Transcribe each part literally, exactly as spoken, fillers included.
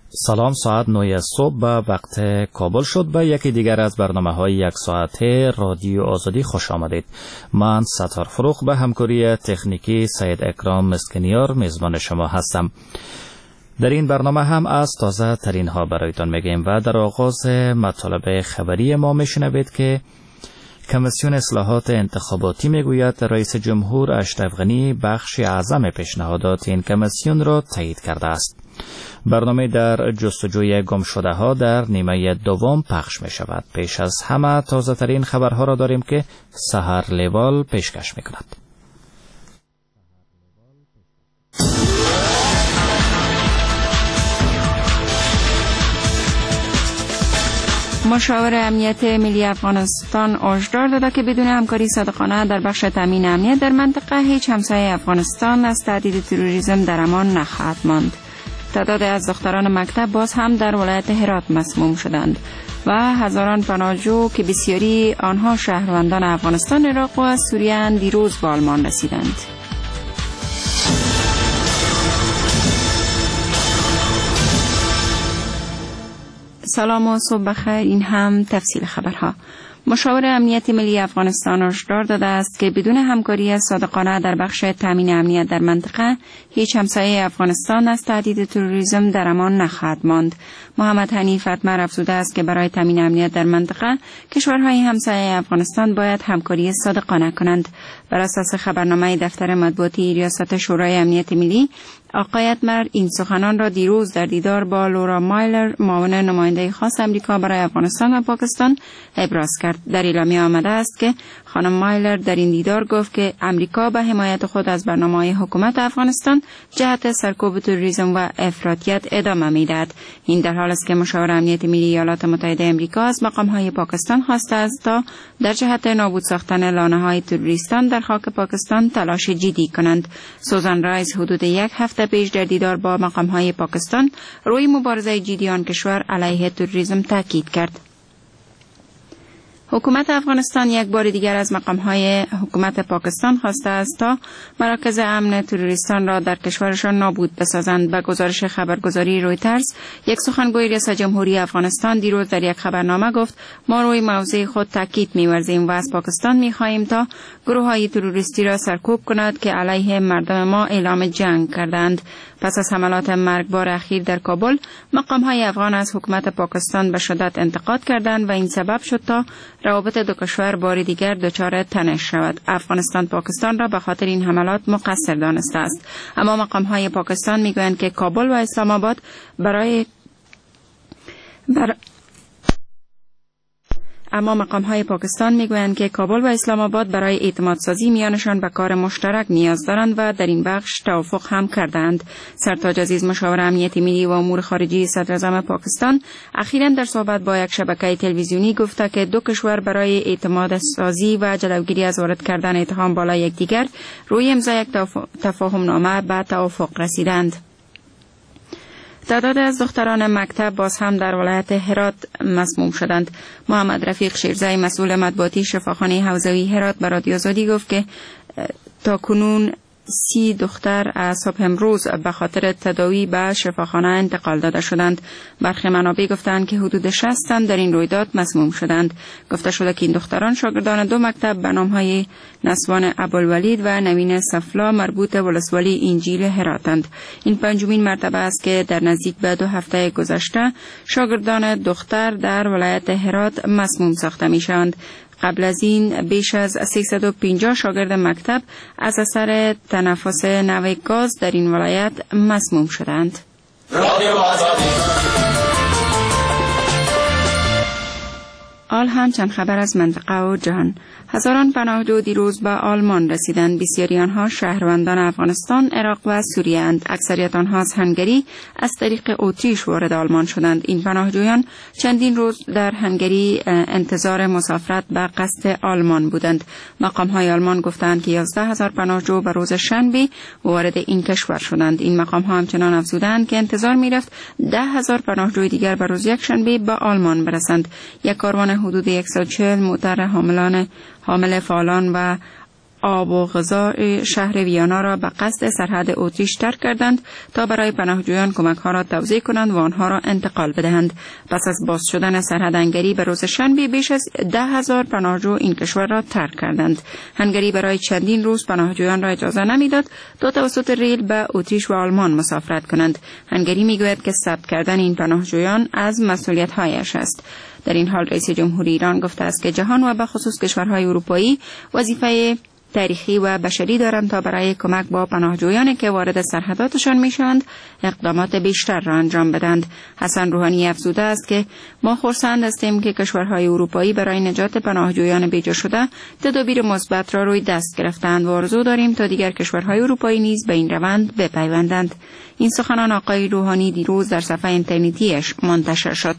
سلام، ساعت نه صبح به وقت کابل شد. به یکی دیگر از برنامه های یک ساعته رادیو آزادی خوش آمدید. من ستار فروخ به همکاری تکنیکی سید اکرام مسکنیار میزبان شما هستم. در این برنامه هم از تازه ترین ها برایتان میگیم و در آغاز مطالب خبری ما میشنوید که کمیسیون اصلاحات انتخاباتی میگوید رئیس جمهور اشرف غنی بخش اعظم پیشنهادات این کمیسیون را تایید کرده است. برنامه در جستجوی گم شده ها در نیمه دوم پخش می شود. پیش از همه تازه ترین خبرها را داریم که سحر لیوال پیشکش می کند. مشاور امنیت ملی افغانستان هشدار داده که بدون همکاری صادقانه در بخش تامین امنیت در منطقه هیچ همسایه افغانستان از تهدید تروریسم در امان نخواهد ماند. تعداد از دختران مکتب باز هم در ولایت هرات مسموم شدند و هزاران پناهجو که بسیاری آنها شهروندان افغانستان، عراق و سوریه اند دیروز به آلمان رسیدند. سلام و صبح بخیر. این هم تفصیل خبرها. مشاور امنیت ملی افغانستان هشدار داده است که بدون همکاری صادقانه در بخش تامین امنیت در منطقه هیچ همسایه افغانستان از تهدید تروریسم در امان نخواهد ماند. محمد حنیف اتمر افزوده است که برای تامین امنیت در منطقه کشورهای همسایه افغانستان باید همکاری صادقانه کنند. بر اساس خبرنامه دفتر مطبوعاتی ریاست شورای امنیت ملی، آقای اتمر این سخنان را دیروز در دیدار با لورا مایلر، معاون نماینده خاص امریکا برای افغانستان و پاکستان ابراز کرد. در اعلامیه آمده است که خانم مایلر در این دیدار گفت که امریکا به حمایت خود از برنامه‌های حکومت افغانستان جهت سرکوب تروریسم و افراطیت ادامه می‌دهد. این در حالی است که مشاور امنیت ملی ایالات متحده آمریکا از مقام‌های پاکستان خواسته است تا در جهت نابود ساختن لانه‌های تروریستان در خاک پاکستان تلاش جدی کنند. سوزان رایس حدود یک هفته پیش در دیدار با مقام‌های پاکستان روی مبارزه جدی آن کشور علیه تروریسم تاکید کرد. حکومت افغانستان یک بار دیگر از مقام‌های حکومت پاکستان خواسته است تا مراکز امن تروریستان را در کشورشان نابود بسازند. به گزارش خبرگزاری رویترز، یک سخنگوی ریاست جمهوری افغانستان دیروز در یک خبرنامه گفت: ما روی موضوع خود تاکید می‌ورزیم و از پاکستان می‌خواهیم تا گروه‌های تروریستی را سرکوب کند که علیه مردم ما اعلام جنگ کردند. پس از حملات مرگبار اخیر در کابل، مقام‌های افغان از حکومت پاکستان به شدت انتقاد کردند و این سبب شد تا روابط دو کشور بار دیگر دچار تنش شود. افغانستان پاکستان را به خاطر این حملات مقصر دانسته است، اما مقام‌های پاکستان می‌گویند که کابل و اسلام آباد برای بر... اما مقام‌های پاکستان می‌گویند که کابل و اسلام آباد برای اعتماد سازی میانشان به کار مشترک نیاز دارند و در این بخش توافق هم کردند. سرتاج عزیز، مشاور امنیت ملی و امور خارجه صدر اعظم پاکستان، اخیراً در صحبت با یک شبکه تلویزیونی گفته که دو کشور برای اعتماد سازی و جلوگیری از وارد کردن اتهام بالای یکدیگر روی امضای یک تفاهم نامه به توافق رسیدند. تعداد از دختران مکتب باز هم در ولایت هرات مسموم شدند. محمد رفیق شیرزای، مسئول مطبوعاتی شفاخانه حوزوی هرات، به رادیو آزادی گفت که تا کنون سی دختر از صبح امروز به خاطر تداوی به شفاخانه انتقال داده شدند. برخی منابع گفتند که حدود شصت تن در این رویداد مسموم شدند. گفته شده که این دختران شاگردان دو مکتب به نام‌های نسوان ابوالولید و نوین صفلا مربوط به ولسوالی انجیل هراتند. این پنجمین مرتبه است که در نزدیک به دو هفته گذشته شاگردان دختر در ولایت هرات مسموم ساخته می‌شوند. قبل از این بیش از سیصد و پنجاه شاگرد مکتب از اثر تنفس نوع گاز در این ولایت مسموم شدند. آل هم چند خبر از منطقه و جهان. هزاران پناهجو دیروز به آلمان رسیدند. بسیاری آنها شهروندان افغانستان، عراق و سوریه اند. اکثریت آنها از هنگری از طریق اتریش وارد آلمان شدند. این پناهجویان چندین روز در هنگری انتظار مسافرت به قصد آلمان بودند. مقام‌های آلمان گفتند که یازده هزار پناهجو به روز شنبه وارد این کشور شدند. این مقام‌ها همچنان افزودند که انتظار می‌رفت ده هزار پناهجوی دیگر به روز یک شنبه به آلمان برسند. یک کاروان حدود صد و چهل موتر حاملان حامل فعالان و آب و غذا شهر ویانا را به قصد سرحد اتریش ترک کردند تا برای پناهجویان کمک‌ها را توزیع کنند و آنها را انتقال بدهند. پس از باز شدن سرحد هنگری به روز شنبه بیش از ده هزار پناهجو این کشور را ترک کردند. هنگری برای چندین روز پناهجویان را اجازه نمیداد تا توسط ریل به اتریش و آلمان مسافرت کنند. هنگری میگوید که ثبت کردن این پناهجویان از مسئولیت‌هایش است. در این حال رئیس جمهوری ایران گفته است که جهان و به خصوص کشورهای اروپایی وظیفه تاریخی و بشری دارند تا برای کمک با پناهجویانی که وارد سرحداتشان میشوند اقدامات بیشتر را انجام بدهند. حسن روحانی افزوده است که ما خرسند هستیم که کشورهای اروپایی برای نجات پناهجویان بیجا شده تدابیر مثبت را روی دست گرفتند و آرزو داریم تا دیگر کشورهای اروپایی نیز به این روند بپیوندند. این سخنان آقای روحانی دیروز در صفحه اینترنتیش منتشر شد.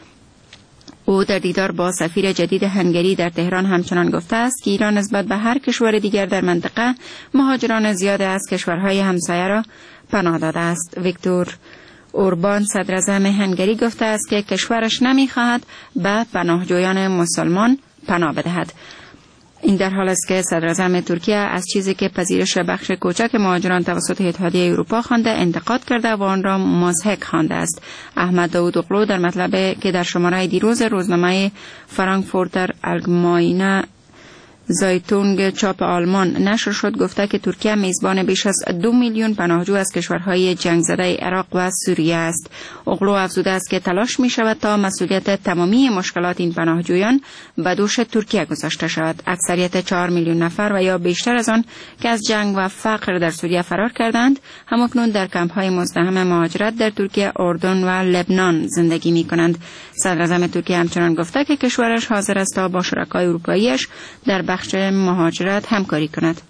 او در دیدار با سفیر جدید هنگری در تهران همچنان گفته است که ایران نسبت به هر کشور دیگر در منطقه مهاجران زیاد از کشورهای همسایه را پناه داده است. ویکتور اوربان صدر اعظم هنگری گفته است که کشورش نمی‌خواهد به پناهجویان مسلمان پناه بدهد. این در حال است که صدر اعظم ترکیه از چیزی که پذیرش بخش کوچک مهاجران توسط اتحادیه اروپا خوانده انتقاد کرده و آن را مضحک خوانده است. احمد داوودوغلو در مطلبی که در شماره دیروز روزنامه فرانکفورتر آلگماینه زایتونگ چاپ آلمان نشر شد گفته که ترکیه میزبان بیش از دو میلیون پناهجو از کشورهای جنگ زده عراق و سوریه است. اوغلو افزوده است که تلاش می شود تا مسئولیت تمامی مشکلات این پناهجویان به دوش ترکیه گذاشته شود. اکثریت چهار میلیون نفر و یا بیشتر از آن که از جنگ و فقر در سوریه فرار کردند همکنون در کمپ‌های مزدحم مهاجرت در ترکیه، اردن و لبنان زندگی می کنند. صدر اعظم ترکیه همچنان گفته که کشورش حاضر است تا با شرکای اروپایی‌اش در بخش مهاجرت همکاری کند.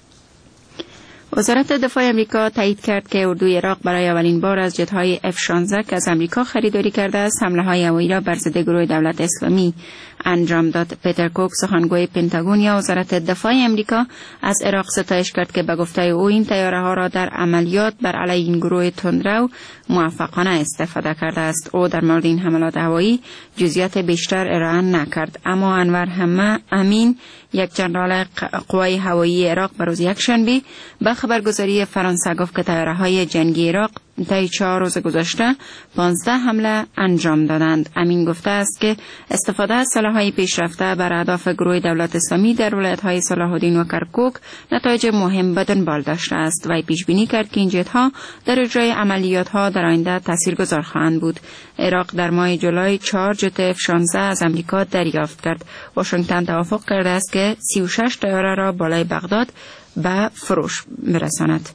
وزارت دفاع امریکا تایید کرد که اردوی عراق برای اولین بار از جت‌های اف شانزده که از امریکا خریداری کرده است حمله‌های هوایی را بر ضد گروه دولت اسلامی انجام داد. پیتر کوک سخنگوی پنتاگون یا وزارت دفاع امریکا از عراق ستایش کرد که به گفته او این طیاره‌ها را در عملیات بر علیه این گروه تندرو موفقانه استفاده کرده است. او در مورد این حملات هوایی جزئیات بیشتر ارائه نکرد، اما انور همه امین یک جنرال قوای هوایی عراق به روز یکشنبه به خبرگزاری فرانسه گفت که طیاره‌های جنگی عراق طی چهار روز گذشته پانزده حمله انجام دادند. امین گفته است که استفاده از سلاح‌های پیشرفته بر اهداف گروه دولت اسلامی در ولایت‌های صلاح الدین و کرکوک نتایج مهم به دنبال داشته است و پیش بینی کرد که این جت‌ها در اجرای عملیات‌ها در آینده تاثیرگذار خواهند بود. عراق در ماه جولای چهار جت اف شانزده از امریکا دریافت کرد. واشنگتن توافق کرده است که سی و شش طیاره را بالای بغداد به فروش برساند.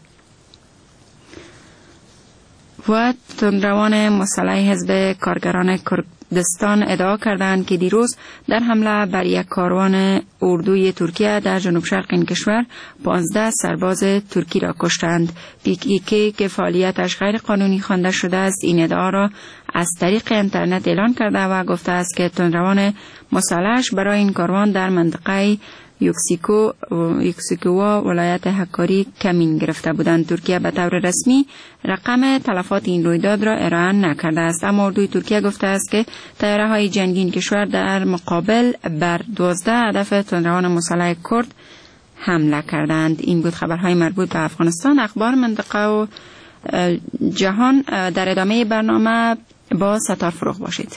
و تندروان مسلح حزب کارگران کردستان ادعا کردند که دیروز در حمله بر یک کاروان اردوی ترکیه در جنوب شرق این کشور پانزده سرباز ترکی را کشتند. پی کی کی که فعالیتش غیر قانونی خوانده شده است این ادعا را از طریق اینترنت اعلان کرده و گفته است که تندروان مسلحش برای این کاروان در منطقه یوکسیکو یوکسیکوا ولایت هکاری کمین گرفته بودند. ترکیه به طور رسمی رقم تلفات این رویداد را ارائه نکرده است، اما اردوی ترکیه گفته است که طیاره‌های جنگی این کشور در مقابل بر دوازده هدف تندروان مسلح کرد حمله کردند. این بود خبرهای مربوط به افغانستان. اخبار منطقه و جهان در ادامه برنامه با ستار فروغ باشید.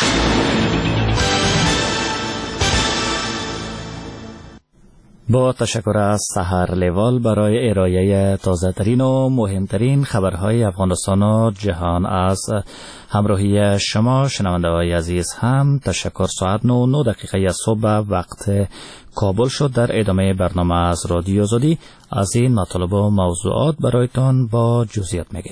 با تشکر از سحر لیوال برای ارائه تازه ترین و مهمترین خبرهای افغانستان و جهان. از همراهی شما شنونده های عزیز هم تشکر. ساعت نه و نه دقیقه صبح وقت کابل شد. در ادامه برنامه از رادیو آزادی از این مطالب و موضوعات برایتان با جزئیات میگیم.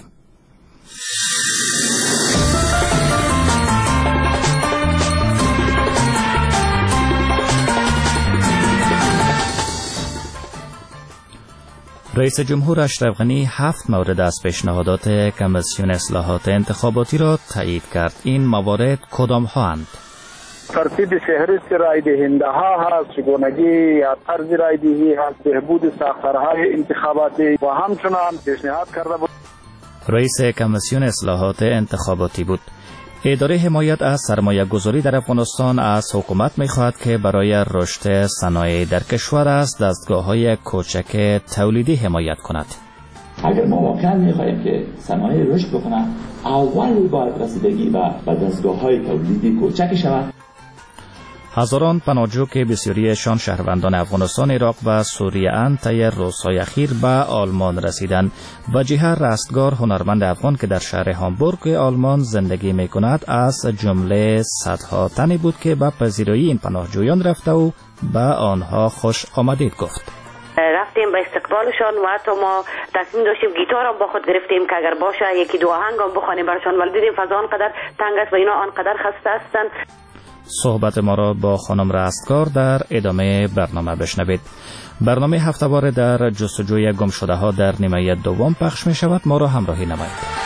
رئیس جمهور اشرف غنی هفت مورد از پیشنهادات کمیسیون اصلاحات انتخاباتی را تایید کرد. این موارد کدام ها اند؟ ترتیب فهرست رای دهنده ها هست، چگونگی یا طرز رای دهی هست، بهبود ساختارهای انتخاباتی و همچنان پیشنهاد کرده بود. رئیس کمیسیون اصلاحات انتخاباتی بود. اداره حمایت از سرمایه گذاری در افغانستان از حکومت می خواهد که برای رشد صنایع در کشور از دستگاه‌های کوچک تولیدی حمایت کند. اگر ما واقعا می‌خوایم که صنایع رشد بکنه، اول باید رسیدگی به دستگاه‌های تولیدی کوچک شود. هزاران پناهجو که بسیاریشان شهروندان افغانستان، عراق و سوریه اند طی روزهای اخیر به آلمان رسیدند. وجیه رستگار، هنرمند افغان که در شهر هامبورگ آلمان زندگی می‌کند، از جمله صدها تنی بود که به پذیرایی این پناهجویان رفته و به آنها خوش آمدید گفت. رفتیم به استقبالشان و حتی ما تصمیم داشتیم گیتار هم با خود گرفتیم که اگر باشه یکی دو آهنگ هم بخوانیم برشان، ولی دیدیم فضا آنقدر تنگ است و اینا آنقدر خسته هستند. صحبت ما را با خانم رستگار در ادامه برنامه بشنوید. برنامه هفته‌واره در جستجوی گم شده ها در نیمه دوم پخش می شود. ما را همراهی نمایید.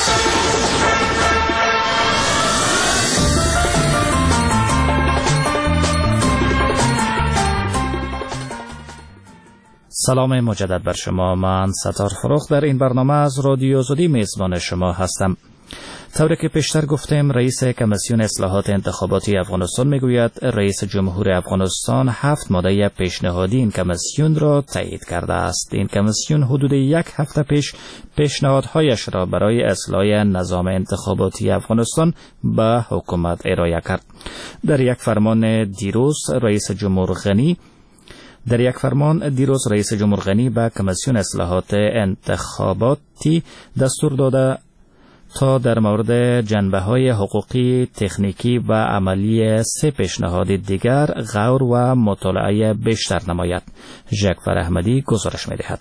سلام مجدد بر شما. من ستار فروخ در این برنامه از رادیو آزادی میزبان شما هستم. طوری که پیشتر گفتیم، رئیس کمیسیون اصلاحات انتخاباتی افغانستان میگوید رئیس جمهور افغانستان هفت ماده پیشنهادی این کمیسیون را تایید کرده است. این کمیسیون حدود یک هفته پیش پیشنهادهایش را برای اصلاح نظام انتخاباتی افغانستان به حکومت ارائه کرد. در یک فرمان دیروز رئیس جمهور غنی در یک فرمان دیروز رئیس جمهور غنی به کمیسیون اصلاحات انتخاباتی دستور داده تا در مورد جنبه‌های حقوقی، تکنیکی و عملی سه پیشنهاد دیگر غور و مطالعه بیشتر نماید. ژکفر احمدی گزارش می‌دهد.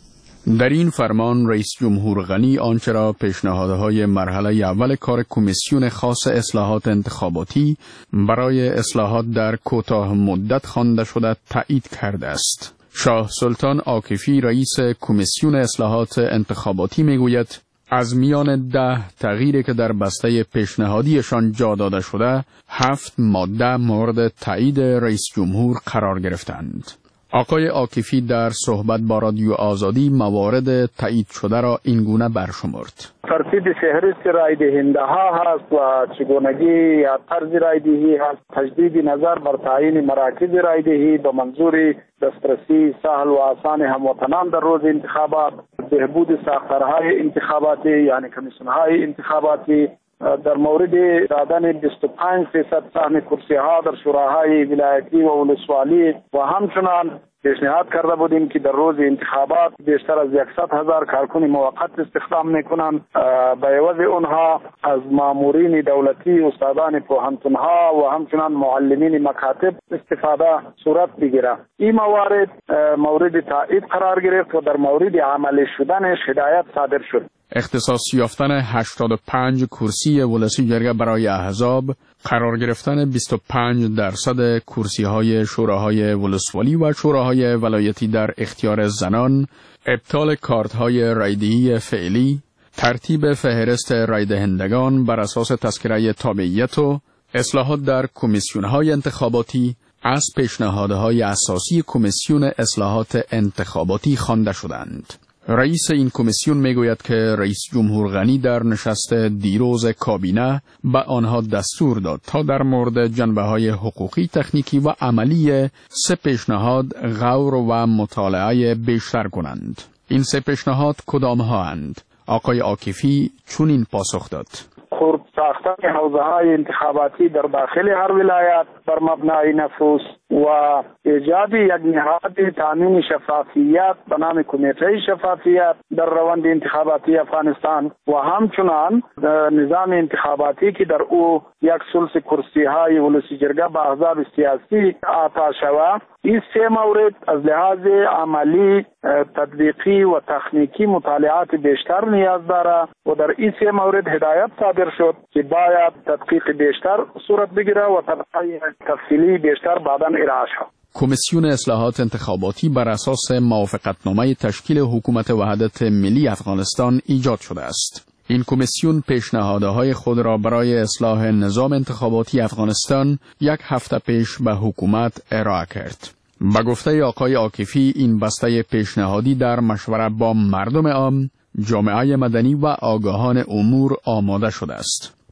در این فرمان رئیس جمهور غنی آنچه را پیشنهادهای مرحله اول کار کمیسیون خاص اصلاحات انتخاباتی برای اصلاحات در کوتاه مدت خوانده شده تایید کرده است. شاه سلطان عاکفی رئیس کمیسیون اصلاحات انتخاباتی میگوید از میان ده تغییری که در بسته پیشنهادیشان جا داده شده، هفت ماده مورد تایید رئیس جمهور قرار گرفتند. آقای عاکفی در صحبت با رادیو آزادی موارد تایید شده را اینگونه برشمرد. ترتیب فهرست رای دهنده ها هست و چگونگی یا طرز رای دهی هست، تجدید نظر بر تعیین مراکز رای دهی به منظور دسترسی سهل و آسان هموطنان در روز انتخابات، بهبود ساختارهای انتخاباتی یعنی کمیسیون‌های انتخاباتی، در مورد دادن بیست و پنج درصد سهم کرسی ها در شوراهای ولایتی و ولسوالی و همچنان پیشنهاد کرده بودیم که در روز انتخابات بیشتر از صد هزار کارکن موقت استخدام میکنند، به عوض اونها از مامورین دولتی، استادان پوهنتونها و همچنان معلمین مکاتب استفاده صورت بگیره. این موارد مورد تایید قرار گرفت و در مورد عملی شدنش هدایت صادر شد. اختصاص یافتن هشتاد و پنج کرسی ولسی جرگه برای احزاب، قرار گرفتن بیست و پنج درصد کرسی های شوراهای ولسوالی و شوراهای ولایتی در اختیار زنان، ابطال کارت های رایدهی فعلی، ترتیب فهرست رایدهندگان بر اساس تذکره تابعیت و اصلاحات در کمیسیون های انتخاباتی از پیشنهادهای اساسی کمیسیون اصلاحات انتخاباتی خوانده شدند. رئیس این کمیسیون میگوید که رئیس جمهور غنی در نشست دیروز کابینه به آنها دستور داد تا در مورد جنبه‌های حقوقی، تکنیکی و عملی سه پیشنهاد غور و مطالعه بیشتر کنند. این سه پیشنهاد کدام ها اند؟ آقای عاکفی چنین پاسخ داد: خرد ساختن حوزه‌های انتخاباتی در داخل هر ولایت بر مبنای نفوس و ایجاد یک نهاد تامین شفافیت به نام کمیته شفافیت در روند انتخاباتی افغانستان و همچنان نظام انتخاباتی که در او یک ثلث کرسی‌های ولسی جرگه به احزاب سیاسی عطا شود. این سه مورد از لحاظ عملی، تطبیقی و تکنیکی مطالعات بیشتر نیاز دارد و در این سه مورد هدایت صادر شد که باید تدقیق بیشتر صورت بگیره و طبقه تفصیلی بیشتر بعداً ارائه شود. کمیسیون اصلاحات انتخاباتی بر اساس موافقتنامه تشکیل حکومت وحدت ملی افغانستان ایجاد شده است. این کمیسیون پیشنهادهای خود را برای اصلاح نظام انتخاباتی افغانستان یک هفته پیش به حکومت ارائه کرد. به گفته آقای عاکفی، این بسته پیشنهادی در مشوره با مردم عام، جامعه مدنی و آگاهان امور آماده شده است.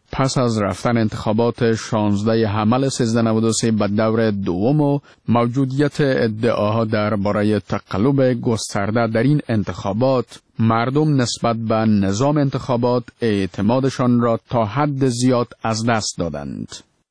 پس از رفتن انتخابات شانزده حمل سیزده نود و سه به دور دوم و موجودیت ادعاها درباره تقلب گسترده در این انتخابات، مردم نسبت به نظام انتخابات اعتمادشان را تا حد زیاد از دست دادند.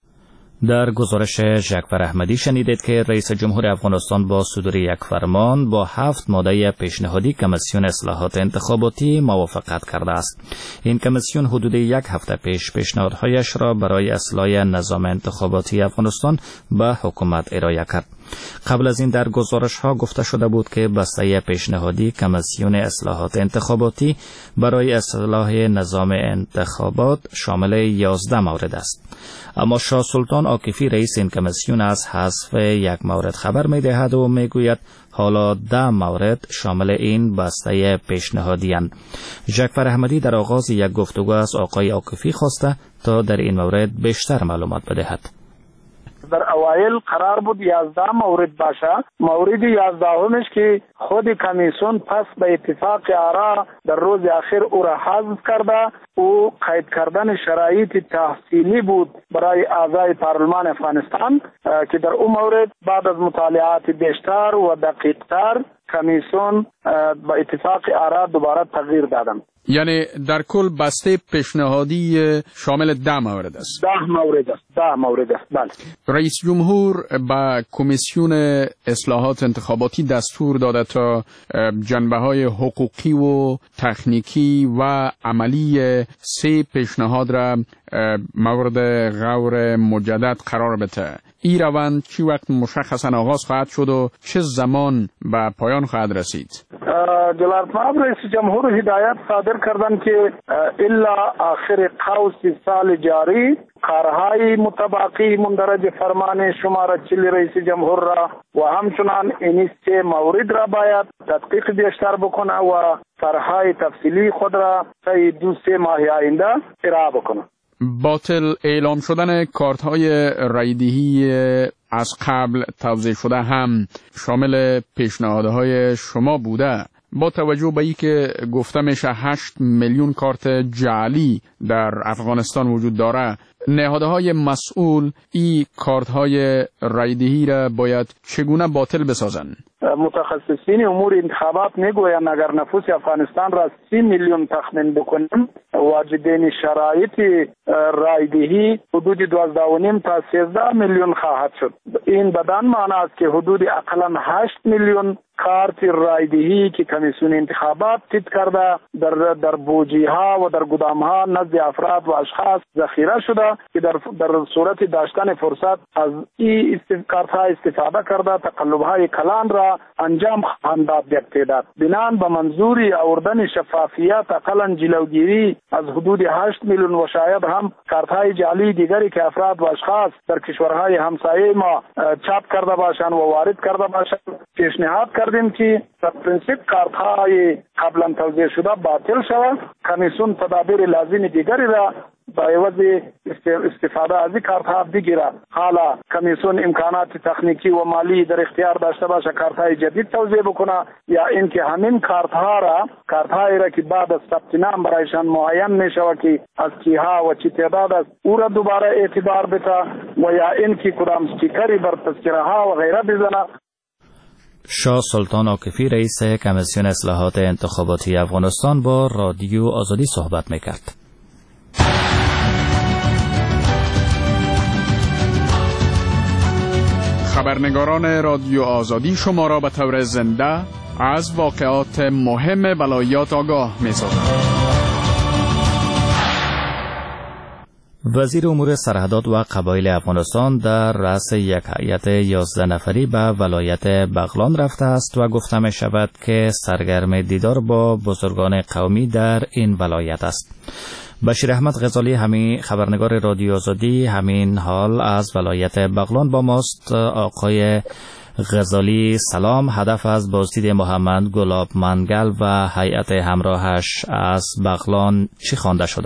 در گزارش جعفر احمدی شنیدید که رئیس جمهور افغانستان با صدور یک فرمان با هفت ماده پیشنهادی کمیسیون اصلاحات انتخاباتی موافقت کرده است. این کمیسیون حدود یک هفته پیش پیشنهادهایش را برای اصلاح نظام انتخاباتی افغانستان به حکومت ارائه کرد. قبل از این در گزارش ها گفته شده بود که بسته پیشنهادی کمیسیون اصلاحات انتخاباتی برای اصلاح نظام انتخابات شامل یازده مورد است. اما شاه سلطان عاکفی رئیس این کمیسیون از حذف یک مورد خبر می دهد و می گوید حالا ده مورد شامل این بسته پیشنهادی اند. جعفر احمدی در آغاز یک گفتگو از آقای عاکفی خواسته تا در این مورد بیشتر معلومات بدهد. در اوایل قرار بود یازده مورد باشه. مورد یازدهمش که خود کمیسیون پس به اتفاق آرا در روز آخر او را حذف کرده. او قید کردن شرایط تحصیلی بود برای اعضای پارلمان افغانستان که در اون مورد بعد از مطالعات بیشتر و دقیقتر کمیسیون به اتفاق آرا دوباره تغییر دادند. یعنی در کل بسته پیشنهادی شامل ده مورد است. ده مورد است. ده مورد است. بله. رئیس جمهور به کمیسیون اصلاحات انتخاباتی دستور داده تا جنبه‌های حقوقی و تکنیکی و عملی سه پیشنهاد را مورد غور مجدد قرار بده. این روند چی وقت مشخصا آغاز خواهد شد و چه زمان به پایان خواهد رسید؟ جلالت مآب رئیس جمهور هدایت صادر کردند که الا آخر قوس سال جاری کارهای مطابقی مندرج فرمان شماره چلی رئیس جمهور را و همچنان این سه مورد را باید تدقیق بیشتر بکنه و طرحهای تفصیلی خود را طی دو سه ماه آینده ارائه بکنه. باطل اعلام شدن کارت‌های رایدهی از قبل توزیع شده هم شامل پیشنهادهای شما بوده. با توجه به ای که گفته میشه هشت میلیون کارت جعلی در افغانستان وجود داره، نهادهای مسئول این کارت‌های رایدهی را باید چگونه باطل بسازند؟ متخصصین امور انتخابات میگویند اگر نفوس افغانستان را سی میلیون تخمین بکنیم، واجدین شرایط رایدهی حدود دوازده و نیم تا سیزده میلیون خواهد شد. این بدان معنی است که حدود اقلا هشت میلیون کارت رایدهی که کمیسیون انتخابات تایید کرده در در بوجی ها و در گدام ها نزد افراد و اشخاص ذخیره شده که در در صورت داشتن فرصت از این کارت ها استفاده کرده تقلب های کلان را انجام خواهند داد. یک تعداد بنان به منظوری آوردن شفافیت اقلا جلوگیری از حدود هشت میلیون و شاید هم کارت های جعلی دیگری که افراد و اشخاص در کشورهای همسایه ما چاپ کرده باشند و وارد کرده باشند، پیشنهاد کردیم که در پرینسیپ کارت های قبلا توزیع شده باطل شود. کمیسیون تدابیر لازم دیگری را با عوض استفاده از کارت ها بگیره. حالا کمیسیون امکانات تکنیکی و مالی در اختیار داشته باشه کارت های جدید توزیع بکنه یا اینکه همین کارت ها را کارت هایی را که بعد از ثبت نام برایشان معین میشود که از کیها و چی تعداد است او را دوباره اعتبار بده و یا اینکه کدام استیکری بر تذکره ها و غیره بزنه. شاه سلطان عاکفی رئیس کمیسیون اصلاحات انتخاباتی افغانستان با رادیو آزادی صحبت میکرد. خبرنگاران رادیو آزادی شما را به طور زنده از واقعات مهم ولایات آگاه می‌سازند. وزیر امور سرحدات و قبایل افغانستان در رأس یک هیئت یازده نفری به ولایت بغلان رفته است و گفته می شود که سرگرم دیدار با بزرگان قومی در این ولایت است. بشیر احمد غزالی همین خبرنگار رادیو آزادی همین حال از ولایت بغلان با ماست. آقای غزالی سلام. هدف از بازدید محمد گلاب منگل و هیئت همراهش از بغلان چی خوانده شده؟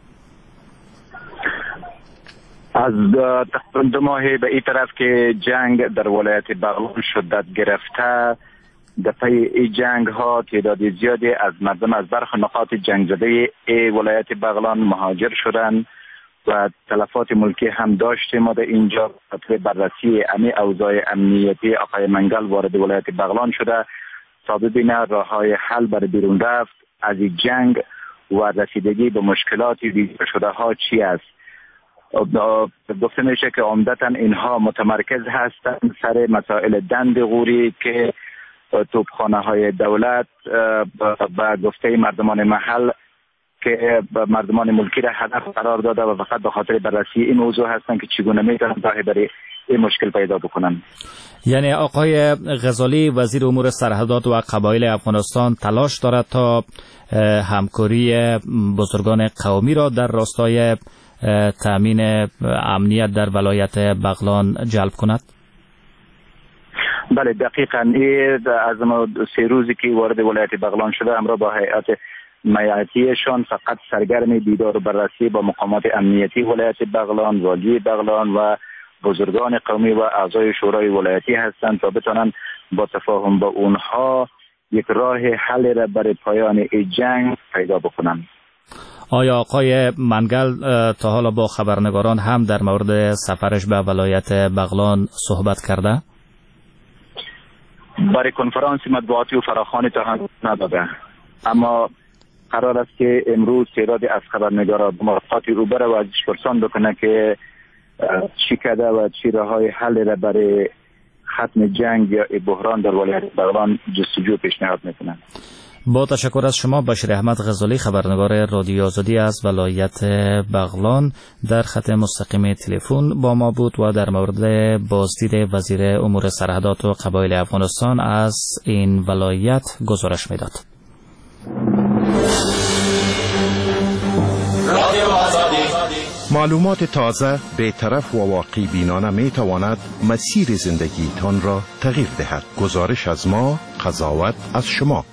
از دو ماه به این طرف که جنگ در ولایت بغلان شدت گرفته، در پی این جنگ ها تعداد زیادی از مردم از برخی نقاط جنگ زده ای ولایت بغلان مهاجر شدند و تلفات ملکی هم داشتیم. ما در اینجا خاطر بررسی امی اوضاع امنیتی آقای منگل وارد ولایت بغلان شده تا ببینه راه های حل برای بیرون رفت از این جنگ و رسیدگی به مشکلات دیده شده ها چی است. گفته میشه که عمدتا اینها متمرکز هستند سر مسائل دند غوری که توپخانه های دولت و گفته مردمان محل که مردمان ملکی را هدف قرار داده و فقط به خاطر بررسی این موضوع هستند که چگونه میتونن راه برای این مشکل پیدا بکنن. یعنی آقای غزالی وزیر امور سرحدات و قبایل افغانستان تلاش دارد تا همکاری بزرگان قومی را در راستای تامین امنیت در ولایت بغلان جلب کند؟ بله دقیقاً. این از ما سه روزی که وارد ولایت بغلان شده همراه با هیئت میعتیشان فقط سرگرم دیدار و بررسی با مقامات امنیتی ولایت بغلان، والی بغلان و بزرگان قومی و اعضای شورای ولایتی هستند تا بتونن با تفاهم با اونها یک راه حل را برای پایان این جنگ پیدا بکنن. آیا آقای منگل تا حالا با خبرنگاران هم در مورد سفرش به ولایت بغلان صحبت کرده؟ برای کنفرانس مطبوعاتی و فراخوانی تا هم نداده، اما قرار است که امروز تعدادی از خبرنگاران ملاقات او بره و ازش پرسان بکنه که چی کرده و چی راههای حل را برای ختم جنگ یا بحران در ولایت بغلان جستجو پیشنهاد میکنن. با تشکر از شما بشیر احمد غزالی خبرنگار رادیو آزادی از ولایت بغلان در خط مستقیم تلفن با ما بود و در مورد بازدید وزیر امور سرحدات و قبایل افغانستان از این ولایت گزارش میداد. معلومات تازه، بی‌طرف و واقعی بینانه می تواند مسیر زندگیتان را تغییر دهد. گزارش از ما، قضاوت از شما.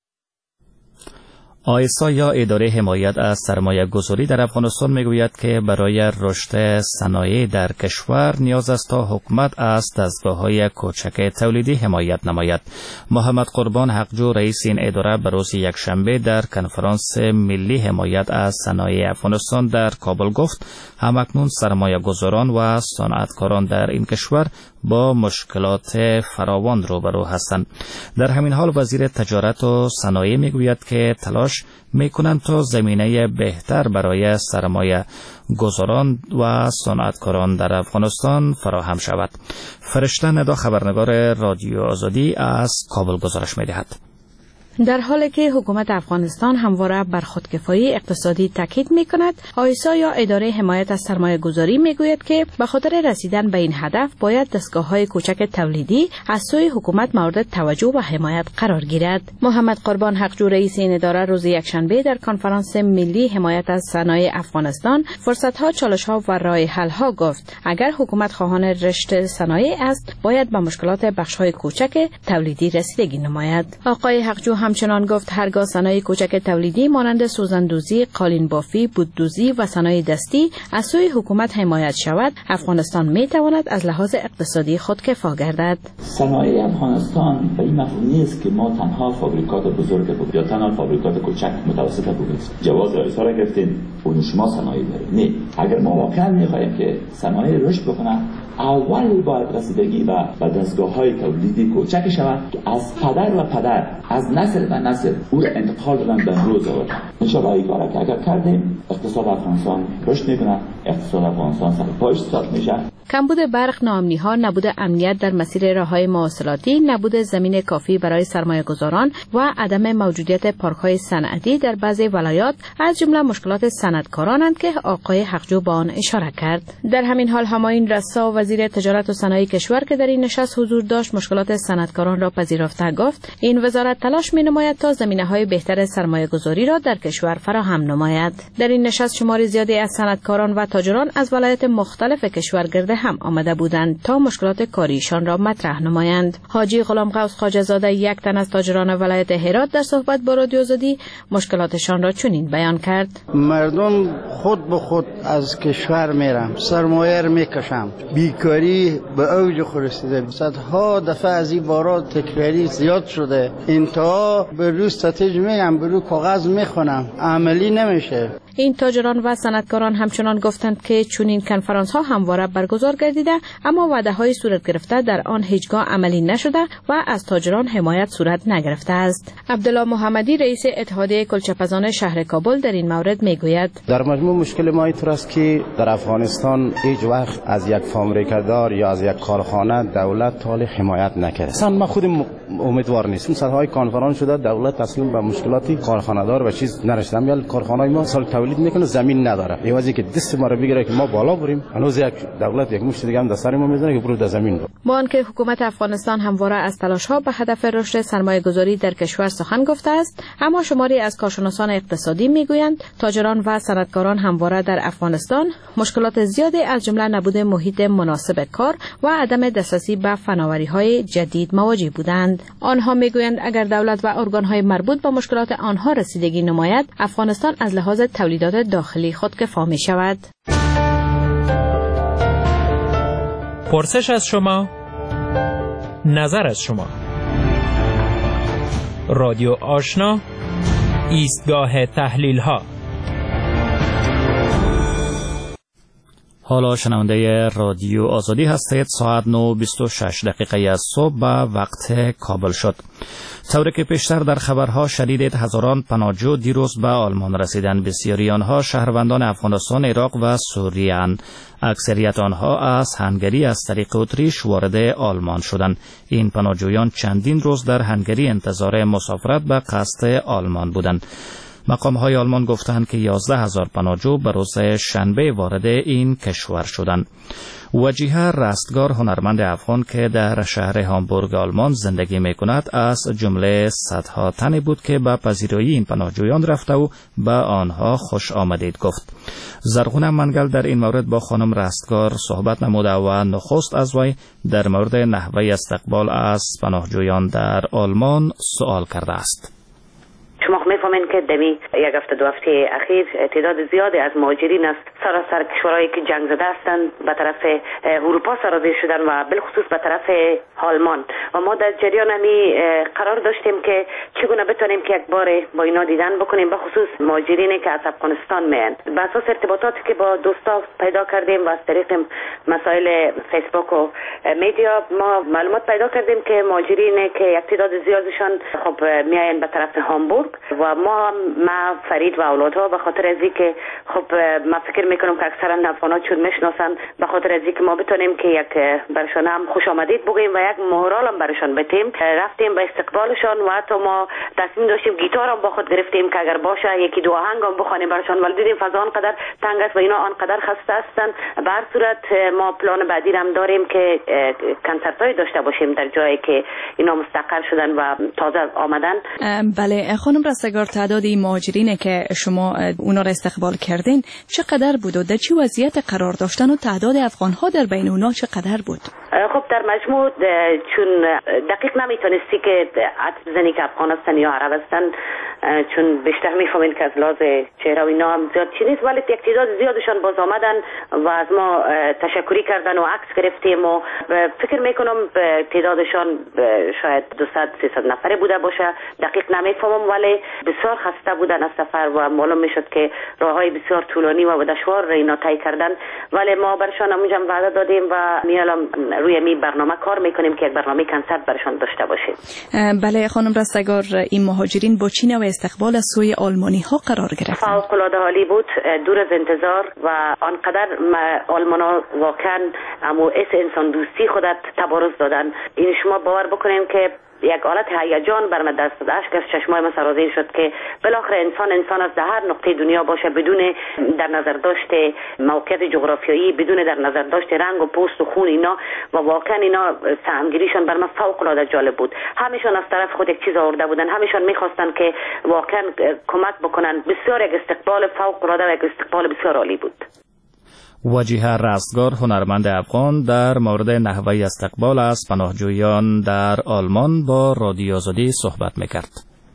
آیسا یا اداره حمایت از سرمایه گذاری در افغانستان میگوید که برای رشد صنایع در کشور نیاز است تا حکومت از دستگاه‌های کوچک تولیدی حمایت نماید. محمد قربان حقجو رئیس این اداره به روز یکشنبه در کنفرانس ملی حمایت از صنایع افغانستان در کابل گفت همکنون سرمایه گذاران و صنعتکاران در این کشور با مشکلات فراوان روبرو هستند. در همین حال وزیر تجارت و صنایع میگوید که تلاش میکنند تا زمینه بهتر برای سرمایه گذاران و صنعتکاران در افغانستان فراهم شود. فرشته ندا خبرنگار رادیو آزادی از کابل گزارش میدهد. در حالی که حکومت افغانستان همواره بر خودکفایی اقتصادی تاکید می‌کند، آیسا یا اداره حمایت از سرمایه گذاری می‌گوید که به خاطر رسیدن به این هدف باید دستگاه‌های کوچک تولیدی از سوی حکومت مورد توجه و حمایت قرار گیرد. محمد قربان حقجو رئیس این اداره روز یکشنبه در کنفرانس ملی حمایت از صنایع افغانستان فرصت‌ها، چالش‌ها و راه حل‌ها گفت اگر حکومت خواهان رشد صنایع است باید به مشکلات بخش‌های کوچک تولیدی رسیدگی نماید. آقای حقجو همچنان گفت هرگاه صنایع کوچک تولیدی مانند سوزندوزی، قالین بافی، بوددوزی و صنایع دستی از سوی حکومت حمایت شود، افغانستان می تواند از لحاظ اقتصادی خودکفا گردد. صنایع افغانستان به این مفهوم نیست که ما تنها فابریکات بزرگ بودیم یا تنها فابریکات کوچک متوسط بودیم. جواز آیسا را گرفتیم اون شما صنایع دارید. نه، اگر ما واقعا می‌خوایم که صنایع رشد بکنه اولی باید رسیدگی و به دستگاه‌های تولیدی کوچک شود که از پدر و پدر از نسل و نسل او را انتقال دادن به امروز آورد. انشاءالله این کارا که اگر کردیم اقتصاد افغانستان رشد میکنه، اقتصاد افغانستان سر پایش ایستاد میشه. کمبود برق، ناامنی‌ها، نبود امنیت در مسیر راه‌های مواصلاتی، نبود زمین کافی برای سرمایه‌گذاران و عدم موجودیت پارک‌های صنعتی در بعضی ولایات از جمله مشکلات صنعتکارانند که آقای حقجو با آن اشاره کرد. در همین حال همایون رسا وزیر تجارت و صنایع کشور که در این نشست حضور داشت مشکلات صنعتکاران را پذیرفته گفت این وزارت تلاش می‌نماید تا زمینه‌های بهتر سرمایه‌گذاری را در کشور فراهم نماید. در این نشست شماری زیادی از صنعتکاران و تاجران از ولایات مختلف کشور گرد هم آمده بودند تا مشکلات کاریشان را مطرح نمایند. حاجی غلام قوس خواجه زاده یک تن از تاجران ولایت هرات در صحبت با رادیو آزادی مشکلاتشان را چنین بیان کرد: مردم خود به خود از کشور میرن، سرمایه را میکشن، بیکاری به اوج خود رسیده، صدها دفعه از این بارا تکراری زیاد شده، انتها به روز ستیج میگم به روی کاغذ میخونم، عملی نمیشه. این تاجران و صنعتکاران همچنان گفتند که چون این کنفرانس ها همواره برگزار گردیده اما وعده های صورت گرفته در آن هیچگاه عملی نشده و از تاجران حمایت صورت نگرفته است. عبدالله محمدی رئیس اتحادیه کلچپزان شهر کابل در این مورد میگوید در مجموع مشکل ما اینطور است که در افغانستان هیچ وقت از یک فابریکه‌دار یا از یک کارخانه دولت طالب حمایت نکرده. اصلا ما خودم امیدوار نیستم. صدهای کنفرانس شده دولت تسلیم به مشکلات کارخانه‌دار و چیز نرسیده. میل کارخانه‌ای ما سال تولید میکنه زمین نداره. ایوازی که دست ما رو بگیره که ما بالا بریم هنوز یک دولت یک مشت دیگه هم در سر ما میزنه که برو در زمین برو. با آنکه حکومت افغانستان همواره از تلاش‌ها به هدف رشد سرمایه‌گذاری در کشور سخن گفته است، اما شماری از کارشناسان اقتصادی میگویند تاجران و صنعتکاران همواره در افغانستان مشکلات زیادی از جمله نبود محیط مناسب کار و عدم دسترسی به فناوری‌های جدید مواجه بودند. آنها میگویند اگر دولت و ارگان‌های مربوط به مشکلات آنها رسیدگی نماید، افغانستان از لحاظ تولیدات داخلی خودکفا می‌شود. پرسش از شما، نظر از شما. رادیو آشنا، ایستگاه تحلیل ها. حالا شنونده رادیو آزادی هستید. ساعت نه و بیست و شش دقیقه از صبح به وقت کابل شد. طوری که پیشتر در خبرها شنیدید هزاران پناهجو دیروز به آلمان رسیدند. بسیاری آنها شهروندان افغانستان، عراق و سوریه اند. اکثریت آنها از هنگری از طریق اتریش وارد آلمان شدند. این پناهجویان چندین روز در هنگری انتظار مسافرت به قصد آلمان بودند. مقام‌های آلمان گفتند که یازده هزار پناهجو به روز شنبه وارد این کشور شدند. وجیه رستگار، هنرمند افغان که در شهر هامبورگ آلمان زندگی می‌کند، از جمله صدها تنی بود که به پذیرایی این پناهجویان رفته و به آنها خوش آمدید گفت. زرغون منگل در این مورد با خانم رستگار صحبت نموده و نخست از وی در مورد نحوه استقبال از پناهجویان در آلمان سوال کرده است. شما میفهمین که دمی یک هفته دو هفته اخیر تعداد زیادی از مهاجرین است سراسر کشورهایی که جنگ زده هستند به طرف اروپا سرازیر شدن و بالخصوص به طرف آلمان و ما در جریان همی قرار داشتیم که چگونه بتونیم که یک بار با اینا دیدن بکنیم، به خصوص مهاجرینی که از افغانستان میاند. به اساس ارتباطاتی که با دوستا پیدا کردیم و از طریق مسائل فیسبوک و میدیا ما معلومات پیدا کردیم که مهاجرینی که یک تعداد زیادشان خب میاین به طرف هامبورگ و ما هم ما فرید و اولادها به خاطر از اینکه خب ما فکر میکنم که اکثرا افغان‌ها چون میشناسن، به خاطر از اینکه ما بتونیم که یک برشان هم خوش آمدید بگیم و یک مهرال هم برشان بتیم، رفتیم به استقبالشان و حتی ما تصمیم داشتیم گیتار هم با خود گرفتیم که اگر باشه یکی دو آهنگ هم بخوانیم برشان، ولی دیدیم فضا آنقدر تنگ است و اینا آنقدر خسته هستن. به هر صورت ما پلان بعدی هم داریم که کنسرت‌های داشته باشیم در جایی که اینا مستقر شدن و تازه آمدن. بله خانم رستگار، تعداد این مهاجرینه که شما اونا را استقبال کردین چقدر بود و در چه وضعیت قرار داشتن و تعداد افغان‌ها در بین اونا چقدر بود؟ خب در مجموع چون دقیق نمیتونستی که عدد بزنی که افغان هستن یا عرب هستن، چون بیشتر میفهمین که از لحاظ چهره و اینا هم زیاد چی نیست، ولی یک تعداد زیادشان باز آمدن و از ما تشکری کردن و عکس گرفتیم و فکر میکنم تعدادشان شاید دویست سیصد نفره بوده باشه، دقیق نمیفهمم، ولی بسیار خسته بودن از سفر و معلوم میشد که راههای بسیار طولانی و دشوار اینا طی کردن، ولی ما برشان همونجا وعده دادیم و میالم روی می برنامه کار میکنیم که یک برنامه کنسرت برشان داشته باشیم. بله خانم رستگار، این مهاجرین با چی نوع استقبال از سوی آلمانی ها قرار گرفتن؟ فوق العاده عالی بود، دور از انتظار و آنقدر آلمانا واقعا امو اس انسان دوستی خودت تبارز دادن. این شما باور بکنین که یک حالت هیجان بر من دست داد، اشک از چشمای من سرازیر شد که بالاخره انسان انسان از هر نقطه دنیا باشه، بدون در نظر داشته موقعیت جغرافیایی، بدون در نظر داشته رنگ و پوست و خون اینا، و واقعا اینا سهمگیریشان بر من فوق العاده جالب بود. همیشون از طرف خود یک چیز آورده بودن، همیشون میخواستن که واقعا کمک بکنن. بسیار یک استقبال فوق العاده و یک استقبال بسیار عالی بود. وجیه رستگار، هنرمند افغان، در مورد نحوه استقبال از پناهجویان در آلمان با رادیو آزادی صحبت میکرد.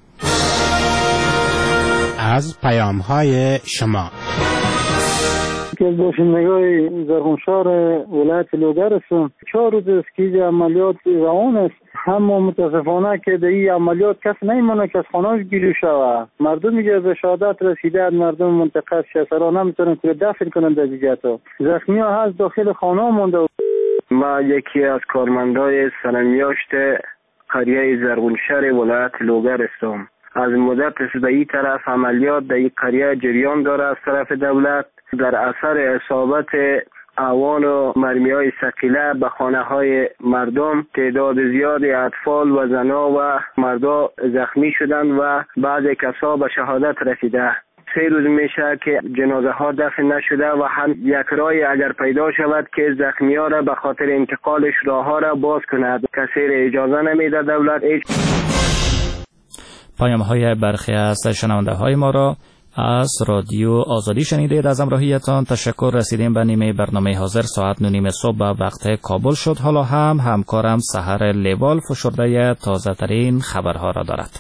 از پیام‌های شما که از باشندگان زرغونشهر ولایت لوگر هستم. چهار روز است که عملیات روان است. اما متاسفانه که در این عملیات کس نمیمونه که از خانه‌اش گیری شود. مردم میگه به شهادت رسیده، مردم منطقه شسرا نمیتونن که دفن کنن در جهتا. زخمی ها هست داخل خانه مونده. ما یکی از کارمندای سرمیاشت قریه زرغونشهر ولایت لوگر هستم. از مدت است به این طرف عملیات در این قریه جریان داره از طرف دولت. در اثر اصابت اوان و مرمی های ثقیله به خانه های مردم تعداد زیادی اطفال و زنا و مردا زخمی شدند و بعض کسا به شهادت رسیده. سه روز میشه که جنازه ها دفن نشده و هم یک رای اگر پیدا شود که زخمی ها را به خاطر انتقالش راه ها را باز کند. کسی را اجازه نمیده دولت. پیام های برخی از شنونده های ما را از رادیو آزادی شنیدید. از همراهیتان تشکر. رسیدیم به نیمه برنامه حاضر. ساعت نیم صبح به وقت کابل شد. حالا هم همکارم سحر لیوال فشرده تازه ترین خبرها را دارد.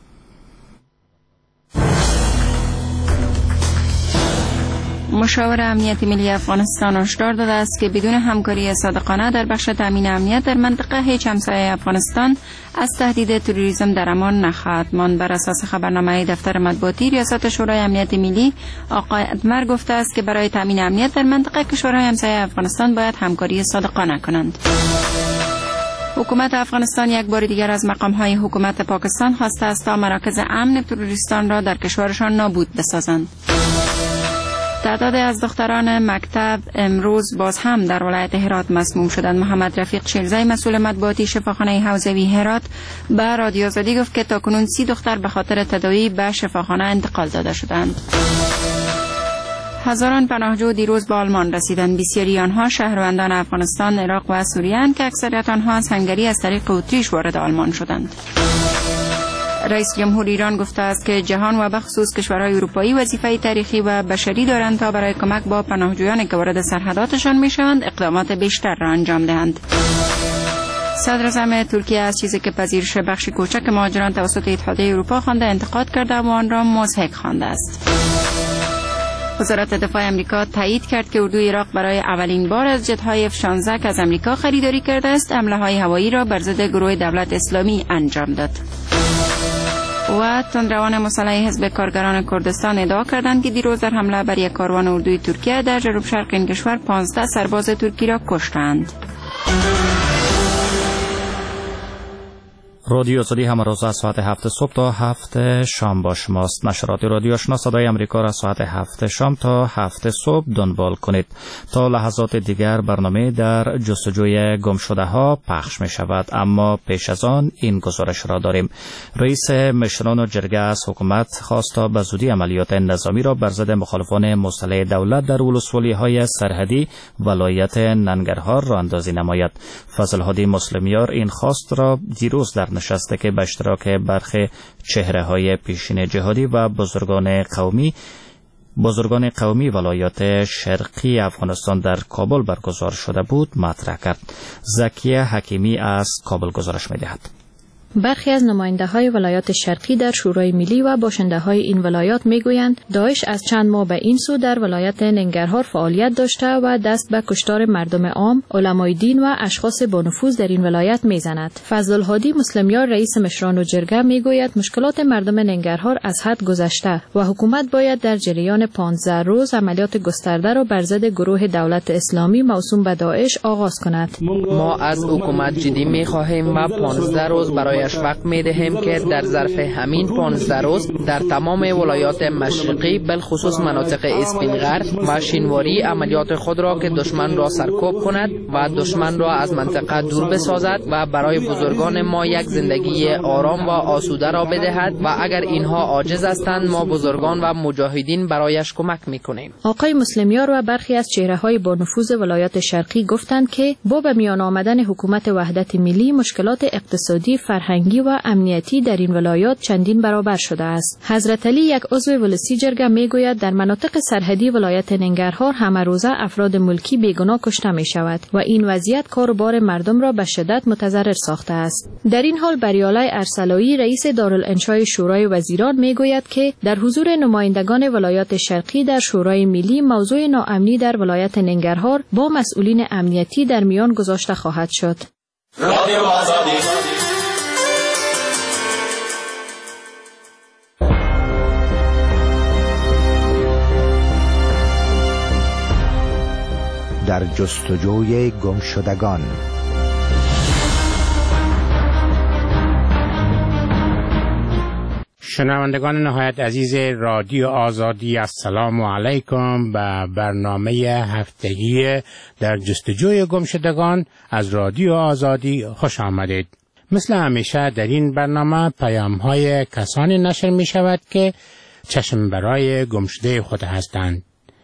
مشاور امنیت ملی افغانستان هشدار داده است که بدون همکاری صادقانه در بخش تامین امنیت در منطقه هیچ همسایه افغانستان از تهدید تروریسم در امان نخواهد ماند. بر اساس خبرنامه دفتر مطبوعاتی ریاست شورای امنیت ملی، آقای ادمر گفته است که برای تامین امنیت در منطقه کشورهای همسایه افغانستان باید همکاری صادقانه کنند. حکومت افغانستان یک بار دیگر از مقام‌های حکومت پاکستان خواسته است تا مراکز امن تروریستان را در کشورشان نابود بسازند. تعداد از دختران مکتب امروز باز هم در ولایت هرات مسموم شدند. محمد رفیق شیرزی مسئول مطبوعاتی شفاخانه حوزوی هرات به رادیو آزادی گفت که تاکنون سی دختر به خاطر تداوی به شفاخانه انتقال داده شدند. هزاران پناهجو دیروز به آلمان رسیدند. بسیاری آنها شهروندان افغانستان، عراق و سوریه اند که اکثریت آنها از هنگری از طریق اتریش وارد آلمان شدند. رئیس جمهور ایران گفته است که جهان و بخصوص کشورهای اروپایی وظیفه تاریخی و بشری دارند تا برای کمک با پناهجویانی که وارد سرحداتشان میشوند اقدامات بیشتر را انجام دهند. صدر اعظم ترکیه از چیزی که پذیرش بخش کوچک مهاجران توسط اتحادیه اروپا خوانده انتقاد کرده و آن را مضحک خوانده است. وزارت دفاع امریکا تایید کرد که اردوی عراق برای اولین بار از جت‌های اف شانزده که از امریکا خریداری کرده است، حمله‌های هوایی را بر ضد گروه دولت اسلامی انجام داد. و تندروان مسلح حزب کارگران کردستان ادعا کردند که دیروز در حمله بر یک کاروان اردوی ترکیه در جنوب شرق این کشور پانزده سرباز ترکی را کشتند. رادیو آزادی همه روز از ساعت هفت صبح تا هفت شام با شماست. نشرات رادیو آشنا صدای امریکا را ساعت هفت شام تا هفت صبح دنبال کنید. تا لحظات دیگر برنامه در جستجوی گم شده ها پخش می شود، اما پیش از آن این گزارش را داریم. رئیس مشران و جرگه از حکومت خواست تا به زودی عملیات نظامی را بر ضد مخالفان مسلح دولت در ولسوالی های سرحدی ولایت ننگرهار را اندازی نماید. فضل هادی مسلمیار این خواست را دیروز در نشسته که به اشتراک برخی چهره های پیشین جهادی و بزرگان قومی بزرگان قومی ولایات شرقی افغانستان در کابل برگزار شده بود مطرح کرد. زکیه حکیمی از کابل گزارش می‌دهد. برخی از نماینده های ولایات شرقی در شورای ملی و باشنده های این ولایات می گویند داعش از چند ماه به این سو در ولایت ننگرهار فعالیت داشته و دست به کشتار مردم عام، علمای دین و اشخاص با نفوذ در این ولایت می زند. فضل الهادی مسلمیار رئیس مشران و جرگه می گوید مشکلات مردم ننگرهار از حد گذشته و حکومت باید در جریان پانزده روز عملیات گسترده را بر ضد گروه دولت اسلامی موسوم به داعش آغاز کند. ما از حکومت جدی می خواهیم و پانزده روز برای وقت می دهیم که در ظرف همین پانزده روز در تمام ولایات مشرقی بالخصوص مناطق اسفینغر و شینواری عملیات خود را که دشمن را سرکوب کند و دشمن را از منطقه دور بسازد و برای بزرگان ما یک زندگی آرام و آسوده را بدهد و اگر اینها عاجز هستند ما بزرگان و مجاهدین برایش کمک میکنیم. آقای مسلمیار و برخی از چهره‌های با نفوذ ولایات شرقی گفتند که با به میان آمدن حکومت وحدت ملی مشکلات اقتصادی، فرهنگی فرهنگی و امنیتی در این ولایات چندین برابر شده است. حضرت علی یک عضو ولسی جرگه میگوید در مناطق سرحدی ولایت ننگرهار همه روزه افراد ملکی بیگناه کشته می شود و این وضعیت کار و بار مردم را به شدت متضرر ساخته است. در این حال بریالای ارسلایی رئیس دارالانشای شورای وزیران میگوید که در حضور نمایندگان ولایات شرقی در شورای ملی موضوع ناامنی در ولایت ننگرهار با مسئولین امنیتی در میان گذاشته خواهد شد. رادیو آزادی در جستجوی گمشدگان. شنوندگان نهایت عزیز رادیو آزادی، السلام علیکم. به برنامه هفتگی در جستجوی گمشدگان از رادیو آزادی خوش آمدید. مثل همیشه در این برنامه پیام های کسانی نشر می شود که چشم برای گمشده خود هستند.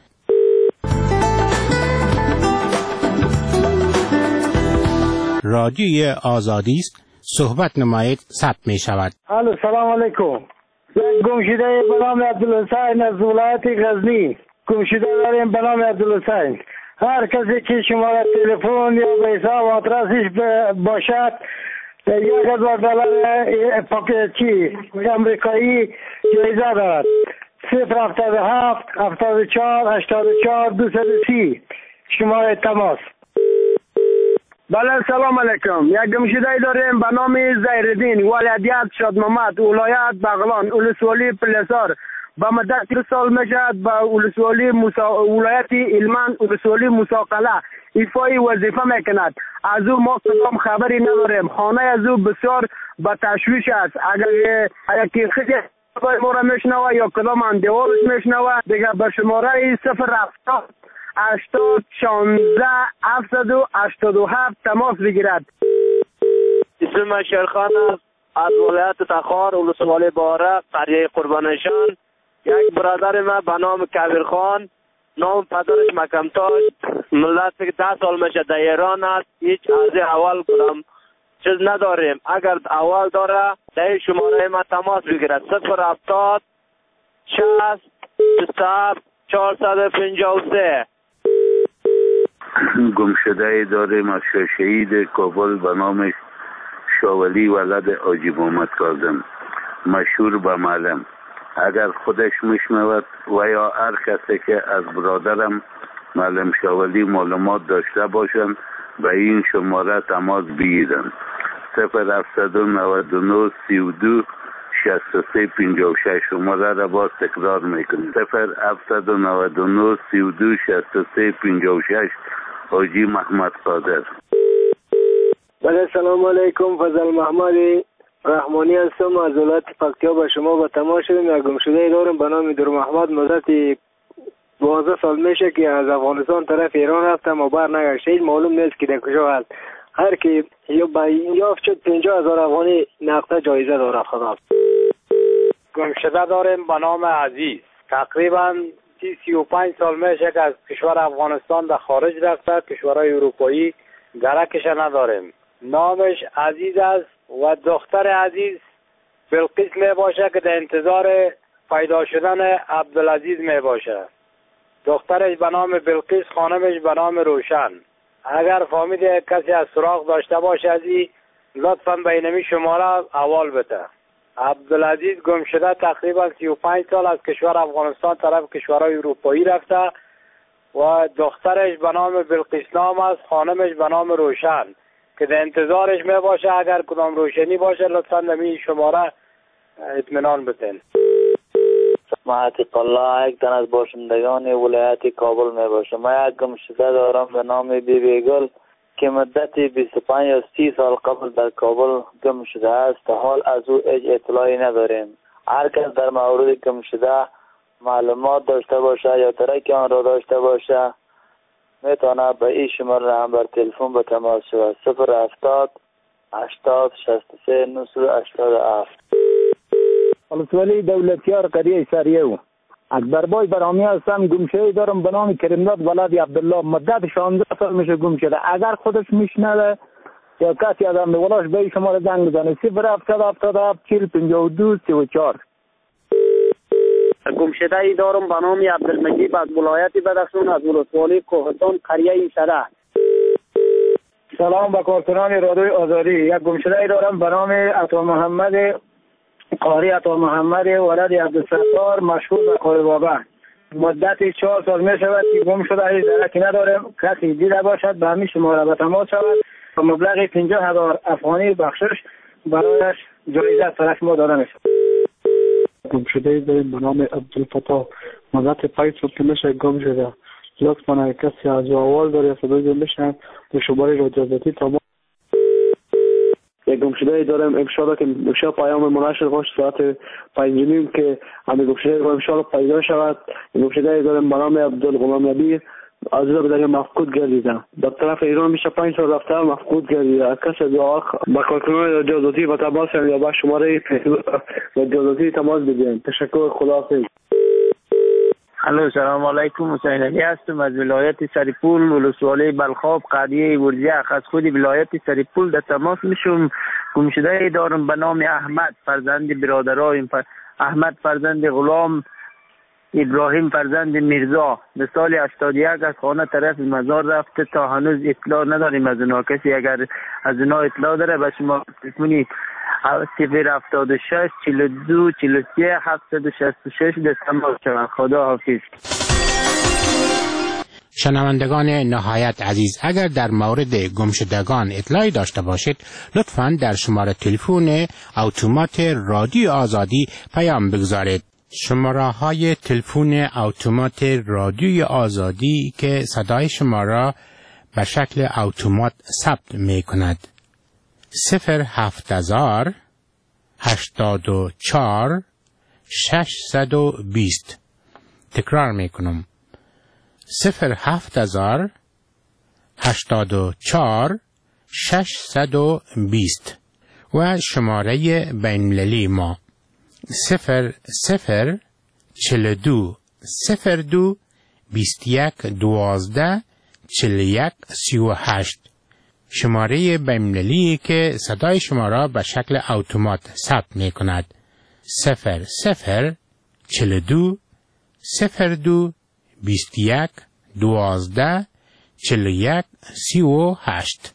رادیوی آزادی است، صحبت نمایید، ثبت می شود. الو، سلام علیکم. یک گمشده به نام عبدالحسین از ولایت غزنی گمشده داریم به نام عبدالحسین. هر کسی که شماره تلفن یا به حساب آدرسش باشد یک هزار دلار پاکتی امریکایی جایزه دارد. صفر هفتاد و هفت هفتاد و چهار هشتاد و چهار دویست و سی شماره تماس. بله، سلام علیکم. یک گمشده داریم به نام زهرالدین ولایت شادمامد ولایت بغلان ولسوالی پلسار. به مدت دو سال میشد به ولسوالی موسا... ولایت علمان ولسوالی موساقله ایفای وظیفه میکند. از او ما کدام خبری نداریم. خانه از او بسیار به تشویش است. اگر یکی خیلی ما را میشنوه یا کدام اندیوارش میشنوه دیگه به شماره صفر هفتاد هشتاد شانزده هفتصد و هشتاد و هفت تماس بگیرد. اسم شیرخان است از ولایت تخار ولسوالی باره قریه قربانشان. یک برادر ما به نام کبیر خان، نام پدرش مکمتاش، ملت که ده سال میشه در ایران است. هیچ از اول کدام چیز نداریم. اگر اول داره در شماره ما تماس بگیرد. صفر هفتاد شصت شصت هفت چهارصد و پنجاه و سه. گمشده داریم از شهید کابل به نام شاولی ولد حاجی محمد کاظم مشهور به معلم. اگر خودش میشنود و یا هر کسی که از برادرم معلم شاولی معلومات داشته باشند به این شماره تماس بگیرند. صفر هفتصد و نود و نه سی و دو شصت و سه پنجاه و شش شماره را باز تکرار میکنیم. صفر هفتصد و نود و نه سی و دو شصت و سه پنجاه و شش حاجی محمد قادر. بله، سلام علیکم. فضل محمد رحمانی هستم از ولایت پکتیا. به شما به تماس شدیم. یک گمشده دارم به نام در محمد. مدت دوازده سال میشه که از افغانستان طرف ایران رفتم و بر نگشت. هیچ معلوم نیست که در کجا هست. هر کی یا با یافت شد پنجاه هزار افغانی نقطه جایزه داره. خدا. گمشده داریم به نام عزیز. تقریبا سی سی و پنج سال میشه که از کشور افغانستان در خارج رفته. کشورهای اروپایی درکش نداریم. نامش عزیز است و دختر عزیز بلقیس می باشه که در انتظار پیدا شدن عبدالعزیز می باشه. دخترش به نام بلقیس، خانمش به نام روشن. اگر فهمید کسی از سراغ داشته باشه از این لطفاً بینمی شماره اول بده. عبدالعزیز گم شده تقریبا سی و پنج سال از کشور افغانستان طرف کشورهای اروپایی رفته و دخترش به نام بلقیس نام است، خانمش به نام روشن که در انتظارش می باشه. اگر کدام روشنی باشه لطفاً نمی شماره اطمینان بدین. معتق الله یک تن از باشندگان ولایت کابل می باشه. من یک گمشده دارم به نام بی بی گل که مدت بیست و پنج یا سی سال قبل در کابل گم شده است. حال از او هیچ اطلاعی نداریم. هر کس در مورد گم شده معلومات داشته باشه یا ترک آن را داشته باشه میتونه به این شماره هم بر تلفن به تماس شود. صفر هفتاد هشتاد شصت و سه نصد هشتاد و هفت. ولسوالی دولتیار قریه سریو. اکبر بای برامی هستم. گمشده دارم به نام کریمداد ولد عبدالله. مدت شانزده سال میشه گم شده. اگر خودش میشنوه یا کسی از اندواناش به شما را زنگ بزنه. صفر هفتاد هفتاد هفت چهل پنجاه و دو سی و چهار. گمشده ای دارم به نام عبدالمجید از ولایت بدخشان از ولسوالی کوهستان قریه ایسده. سلام به کارکنان رادیوی آزادی. یک گمشده ای دارم به نام عطا محمد قاری عطا محمد ولد عبدالستار مشهور به قاری بابا. مدت چهار سال می شود که گم شده ای درکی ندارم. کسی دیده باشد به همین شماره به تماس شود و مبلغ پنجاه هزار افغانی بخشش برایش جایزه طرف ما داده میشود. گم شده ای داریم به نام عبدالفتاح مدت پنج سال که میشه گم شده. لطفاً اگر کسی از احوال داره صدای میشن به شماره رادیویی تماس. یک گمشده ای دارم انشاءالله که میشه پیام مناشر باش ساعت پنج نیم که همین گمشده ای انشاءالله پیدا شود. یک گمشده ای دارم به نام عبدالغلام نبی از رو به دریا مفقود گردیدم. در طرف ایران میشه پنج سال رفته مفقود گردیده. کسی دعا با کارکنان رادیویی و تماس یا با شماره رادیویی تماس بگیرید. تشکر. خداحافظ. الو سلام علیکم. حسین علی هستم از ولایت سریپول ولسوالی بلخاب قریه ورزیخ. از خود ولایت سریپول در تماس میشم. گمشده ای دارم به نام احمد فرزند برادرایم احمد فرزند غلام ابراهیم فرزند میرزا به سال هشتاد و یک از خانه طرف مزار رفته تا هنوز اطلاع نداریم از اونا. کسی اگر از اونا اطلاع داره به شما تلفنی صفر هفتاد و شش چهل و دو چهل و سه هفتصد و شصت و شش دستمال شود. خدا حافظ. شنوندگان نهایت عزیز، اگر در مورد گمشدگان اطلاعی داشته باشید لطفاً در شماره تلفن اتومات رادیو آزادی پیام بگذارید. شماره های تلفن اتومات رادیوی آزادی که صدای شما را به شکل اتومات ثبت می کند: صفر هفت هزار هشتاد و چهار ششصد و بیست. تکرار می کنم: صفر هفت هزار هشتاد و چهار ششصد و بیست. و شماره بین‌المللی ما صفر صفر چهل و دو صفر دو بیست و یک دوازده چهل و یک سی و هشت. شماره بین‌المللی که صدای شما را به شکل اتومات ثبت می کند: صفر صفر چهل و دو صفر دو بیست و یک دوازده چهل و یک سی و هشت.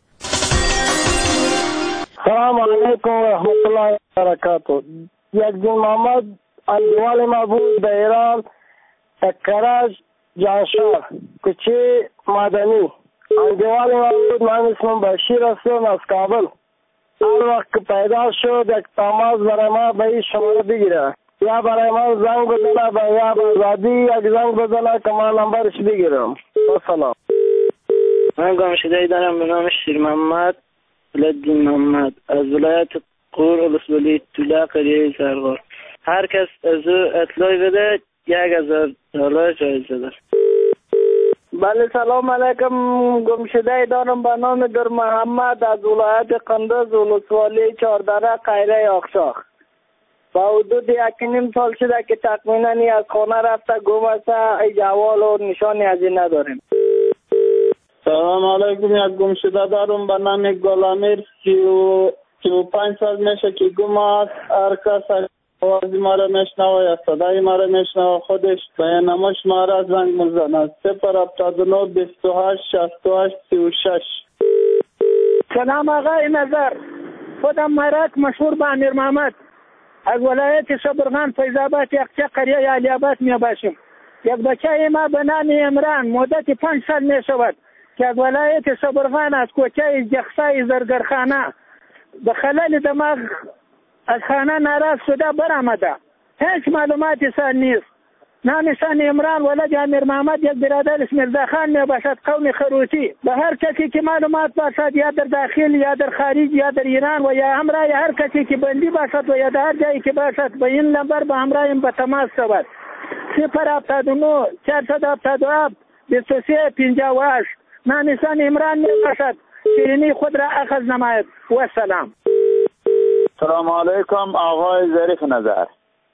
سلام علیکم و رحمت الله و برکاته. یک دین محمد اندوال ما بود به ایران کرج جانشار کوچه مدنی. اندوال ما بود. من اسمم بشیر هستم از کابل. هر وقت که پیدا شد یک تماس برای ما به این شماره بگیره یا برای من زنگ بزنه به یا آزادی یک زنگ بزنه که من نمبرش بگیرم. سلام. من گمشده ای دارم به نام شیر محمد ولدین محمد از ولایت قور ولسوالی طوله قریه سرغار. هر کس از او اطلاعی بده یک هزار دلار جایزه داره. بله سلام علیکم. گمشده ای دارم به نام در محمد از ولایت قندوز ولسوالی چهاردره قریه آخشاخ. با حدود یک نیم سال شده که تقریبا از خانه رفته گم است. ای جوال و نشانی از این نداریم. سلام علیکم. یک گمشده دارم به نام گلامیر سی و پنج سال میشه که گم است. هر کس آوازی ما را میشنوه یا صدای ما را میشنوه خودش بیانماش ما را زنگ میزند. صفر هفتاد و نه بیست و هشت شصت و هشت سی و شش. سلام آقای نظر. خودم مرک مشهور به امیر محمد از ولایت شبرغان فیض‌آباد یخچه قریه علی آباد می باشیم. یک بچه ما به نام عمران مدت پنج سال می شود که از ولایت شبرغان از کوچه جخسای زرگرخانه به خلال دماغ از خانه ناراض شده برآمده. هیچ معلوماتی سر نیست. نامشان عمران ولد امیر محمد یک برادرش میرزا خان می باشد قوم خروتی. به هر کسی که معلومات باشد یا در داخل یا در خارج یا در ایران و یا همراه هر کسی که بندی باشد و یا در هر جایی که باشد به این نمبر به همراهیم به تماس شود. صفر هفتاد و نه چهارصد هفتاد و هفت بیست و سه پنجاه و هشت. نامشان عمران می باشد. شیرینی خود را اخذ نماید. و سلام. سلام علیکم آقای ظریف نظر.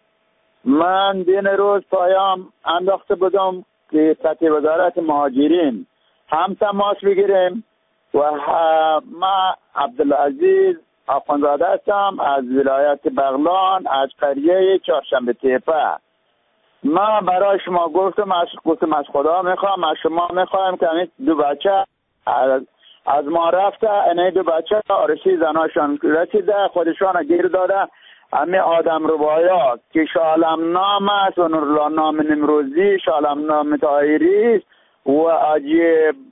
من دین روز پایام انداخته بودم که سطح وزارت مهاجرین هم تماس بگیریم و ما عبدالعزیز آخوندزاده هستم از ولایت بغلان از قریه چهارشنبه تیپه. ما برای شما گفتم از گفتم از خدا میخوام، از شما میخوایم که این دو بچه از, از ما رفته، این دو بچه آرسی زناشان رسیده، خودشان گیر داده. همه آدم ربایا که شالم نام است و نورلا نام نمروزی، شالم نام طاهری و اجی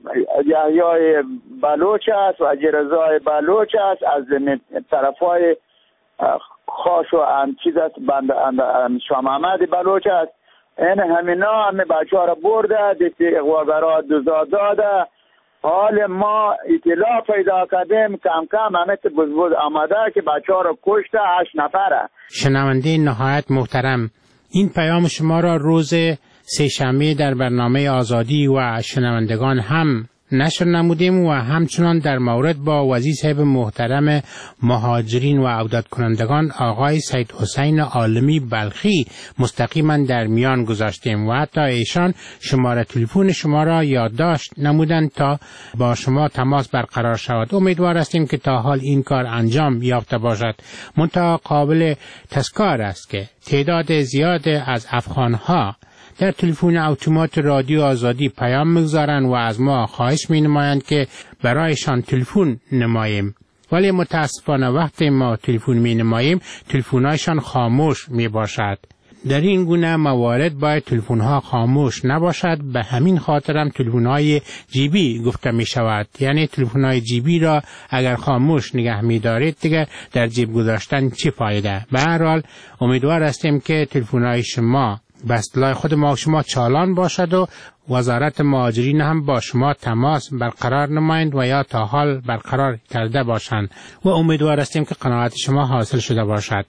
یحیای بلوچ است و اجی رضای بلوچ است، از طرفای خاش و ان چیز است بند شاه محمد بلوچ است. این همینا همه بچه ها را برده دیتی اقواگرها دوزاد داده. حال ما اطلاع پیدا کردیم کم کم همه بزبوز آمده که بچه ها را کشته، هشت نفره. شنونده نهایت محترم، این پیام شما را روز سه‌شنبه در برنامه آزادی و شنوندگان هم نشر نمودیم و همچنان در مورد با وزیر صاحب محترم مهاجرین و عودت کنندگان آقای سید حسین عالمی بلخی مستقیما در میان گذاشتیم و حتی ایشان شماره تلفن شما را یادداشت نمودند تا با شما تماس برقرار شود. امیدوار هستیم که تا حال این کار انجام یافته باشد. منتها قابل تذکر است که تعداد زیاد از افغانها در تلفن اتومات رادیو آزادی پیام میگذارند و از ما خواهش می نمایند که برایشان تلفن نماییم، ولی متاسفانه وقتی ما تلفن می نماییم تلفن‌هایشان خاموش می باشد. در این گونه موارد باید تلفن‌ها خاموش نباشد. به همین خاطر هم تلفن‌های جیبی گفته می شود، یعنی تلفن‌های جیبی را اگر خاموش نگه می دارید دیگر در جیب گذاشتن چه فایده؟ به هر حال امیدوار هستیم که تلفن‌های شما به اصطلاح خود ما شما چالان باشد و وزارت مهاجرین هم با شما تماس برقرار نمایند و یا تا حال برقرار کرده باشند و امیدوار هستیم که قناعت شما حاصل شده باشد.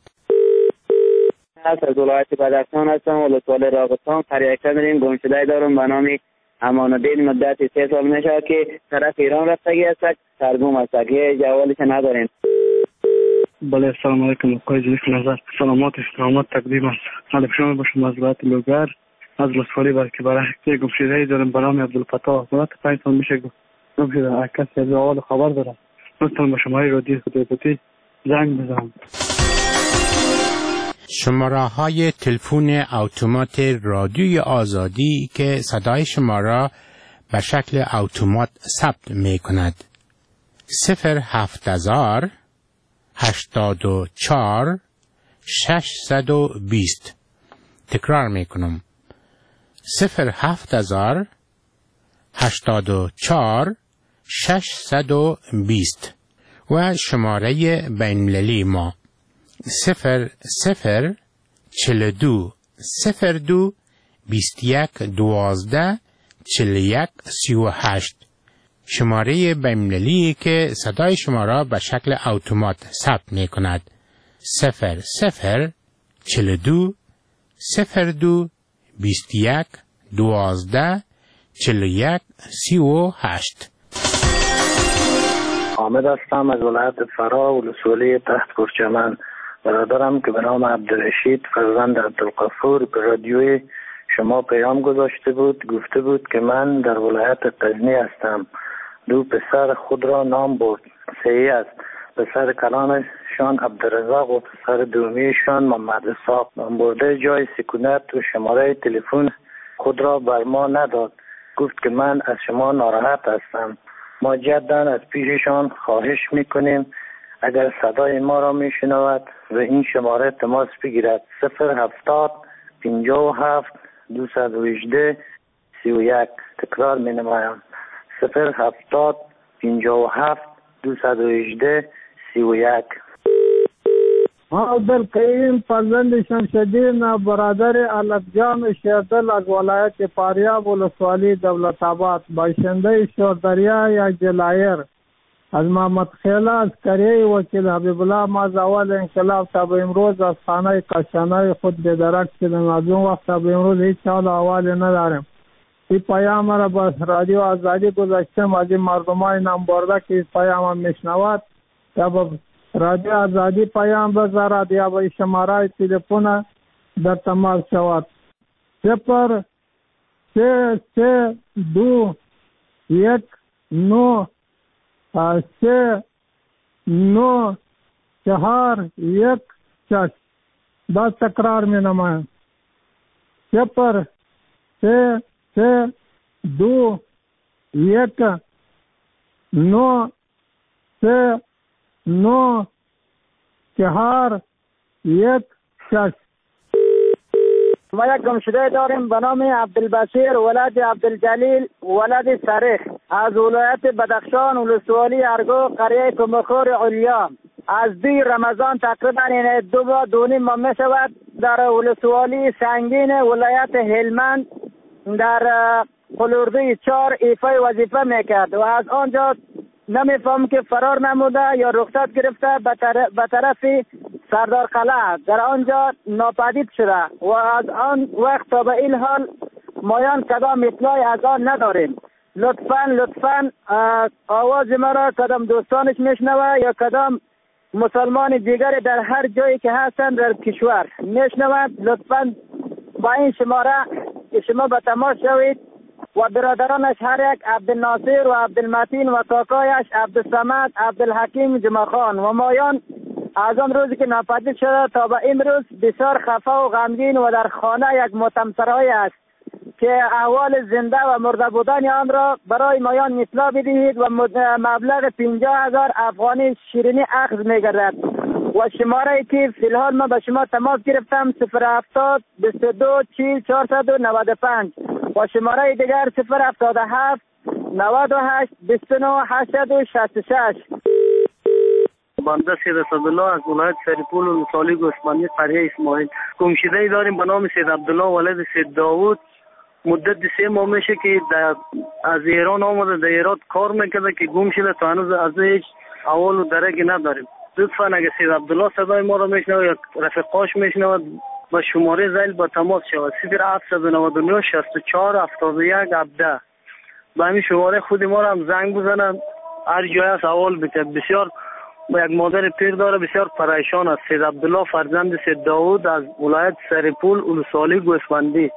از ولایت بدخشان هستم، ولسوالی راغستان، قریه کدرین گمشده دارم به نام امان الدین. مدت سه سال میشه که طرف ایران رفتگی است، ترجمه است که جوالش نداریم. بله السلام علیکم. آقای زریف نظر، سلامات استقامت تقدیم است. حالب شما باشم از ولایت لوگر از رسوالی برکه برای حکته گمشده دارم به نام عبدالفتاح. ولایت پنج سال میشه گمشده، کسی از اول خبر دارم. لطفا با شماره رادیو خدایبتی زنگ بزنم. شماره های تلفن اتومات رادیوی آزادی که صدای شما را به شکل اتومات ثبت می کند: صفر هفت هزار هشتاد و چهار ششصد و بیست. تکرار می کنم: صفر هفت هزار هشتاد و چهار ششصد و بیست. و شماره بین‌المللی ما صفر صفر چهل دو صفر دو بیست یک دوازده چهل یک سی و هشت. شماره بین‌المللی که صدای شما را به شکل اتومات ثبت می کند: صفر صفر چهل دو صفر دو بیست یک دوازده چهل یک سی و هشت. حامد هستم از ولایت فرا، ولسوالی تحت کرچمن. برادرم که به نام عبدالرشید فرزند عبدالغفور به رادیوی شما پیام گذاشته بود، گفته بود که من در ولایت غزنی هستم. دو پسر خود را نام برد، صحیح است. پسر کلانشان عبدالرزاق و پسر دومیشان محمد اسحاق. نام برده جای سکونت و شماره تلفن خود را بر ما نداد. گفت که من از شما ناراحت هستم. ما جدا از پیششان خواهش میکنیم اگر صدای ما را میشنود و این شماره تماس بگیرد: صفر هفتاد پنجاه و هفت دویست و هجده سی و یک. تکرار می نمایم: صفر هفتاد پنجاه و هفت دویست و هجده سی و یک. ما عبدالقیم فرزند شمشدین برادر علفجان شیردل از ولایت فاریاب ولسوالی دولت آباد، باشنده شوردریا یا جلایر. از محمد خیله از کریه وکیل حبیب الله ما زوال انقلاب تا به امروز از خانه قشانه خود بدرک شدیم. از اون وقت تا به امروز هیچ حال احوالی نداریم. این پیام را با رادیو آزادی گذاشتم. از این مردمای نام برده که این پیام میشنود یا با رادیو آزادی پیام بذارد یا با شماره تلفن در تماس شود: صفر سه سه دو یک نو سه نو چهار یک شش. باز تکرار می نمایم. صفر سه سه دو یک نو سه نو چهار یک شش. ما یک گمشده داریم به نام عبدالبصیر ولد عبدالجلیل ولد سریخ از ولایت بدخشان ولسوالی ارگو قریه کمخور علیا. از دی رمضان تقریبا این دو با دونیم ما می شود در ولسوالی سنگین ولایت هلمند در قلوردوی چار ایفای وظیفه میکرد و از آنجا نمیفهم که فرار نموده یا رخصت گرفته به طرف سردار قلعه در آنجا ناپدید شده و از آن وقت تا به این حال مایان کدام اطلاعی از آن نداریم. لطفاً لطفاً آواز ما را کدام دوستانش میشنوه یا کدام مسلمان دیگر در هر جایی که هستند در کشور میشنوند، لطفاً با این شماره شما به تماس شوید و برادرانش هر یک عبدالناصر و عبدالمتین و کاکایش عبدالصمد عبدالحکیم جمعخان و مایان از آن روزی که ناپدید شده تا به این روز بسیار خفه و غمگین و در خانه یک متمسرهای است که احوال زنده و مرده بودن آن را برای مایان اطلاع بدهید و مبلغ پنجاه هزار افغانی شیرینی اخذ میگردد. و شماره که فی الحال ما به شما تماس گرفتم صفر هفتاد بیست و دو چهل چهارصد و نود و پنج و شماره دیگر صفر هفتاد و هفت نود و هشت بیست و نه هشتصد و شصت و شش. بنده سید اسدالله از ولایت سریپول و لسوالی گوسفندی قریه اسماعیل. گمشده‌ای داریم به نام سید عبدالله ولد سید داوود. مدت سه ماه میشه که از ایران آمده در ایران کار میکرده که گم شده تا هنوز از هیچ احوال و درکی نداریم. لطفاً اگه سید عبدالله صدای ما را میشنوه یا رفیقاش میشنوه با شماره زیل با تماس شود صفر هفتصد و نود و نه شصت و چهار هفتاد و یک هفده. با همین شماره خود ما را هم زنگ بزنن هر جای از احوال بده. بسیار با یک مادر پیر داره بسیار پریشان است. سید عبدالله فرزند سید داوود از ولایت سریپول ولسوالی گوسفندی.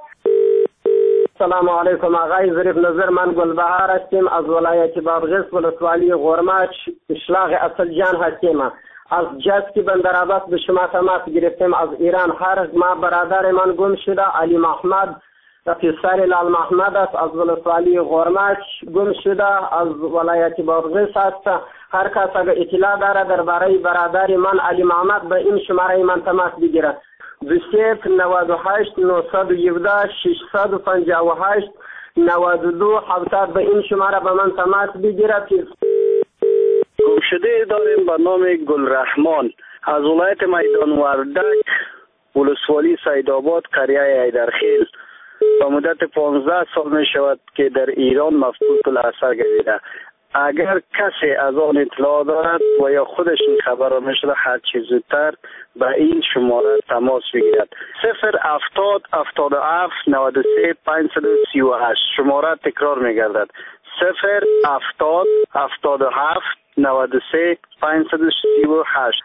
سلام علیکم آقای ظریف نظر، من گلبهار هستیم از ولایت بادغیس ولسوالی غرماچ اشلاق اصل جان هستیم. از جسکی بندرعباس به شما تماس گرفتیم از ایران. هر ما برادر من گم شده علی محمد پسر لال محمد است از ولسوالی غرماچ گم شده از ولایت بادغیس است. هر کس اگر اطلاع داره درباره برادر من علی محمد به این شماره من تماس بگیره دو صفر نود و هشت نهصد و هفده ششصد و پنجاه و هشت نود و دو هفتاد. به این شماره به من تماس بگیره. گمشده داریم به نام گلرحمان از ولایت میدان وردک ولسوالی سیدآباد قریه ایدرخیل. با مدت پانزده سال می شود که در ایران مفقود الاثر گردیده. اگر کسی از آن اطلاع دارد و یا خودش این خبر را نشده هر چیز زودتر به این شماره تماس بگیرد. صفر هفتاد هفتاد و هفت نود و سه پانصد و سی و هشت. شماره تکرار میگردد صفر هفتاد هفتاد و هفت نود و سه پانصد و سی و هشت.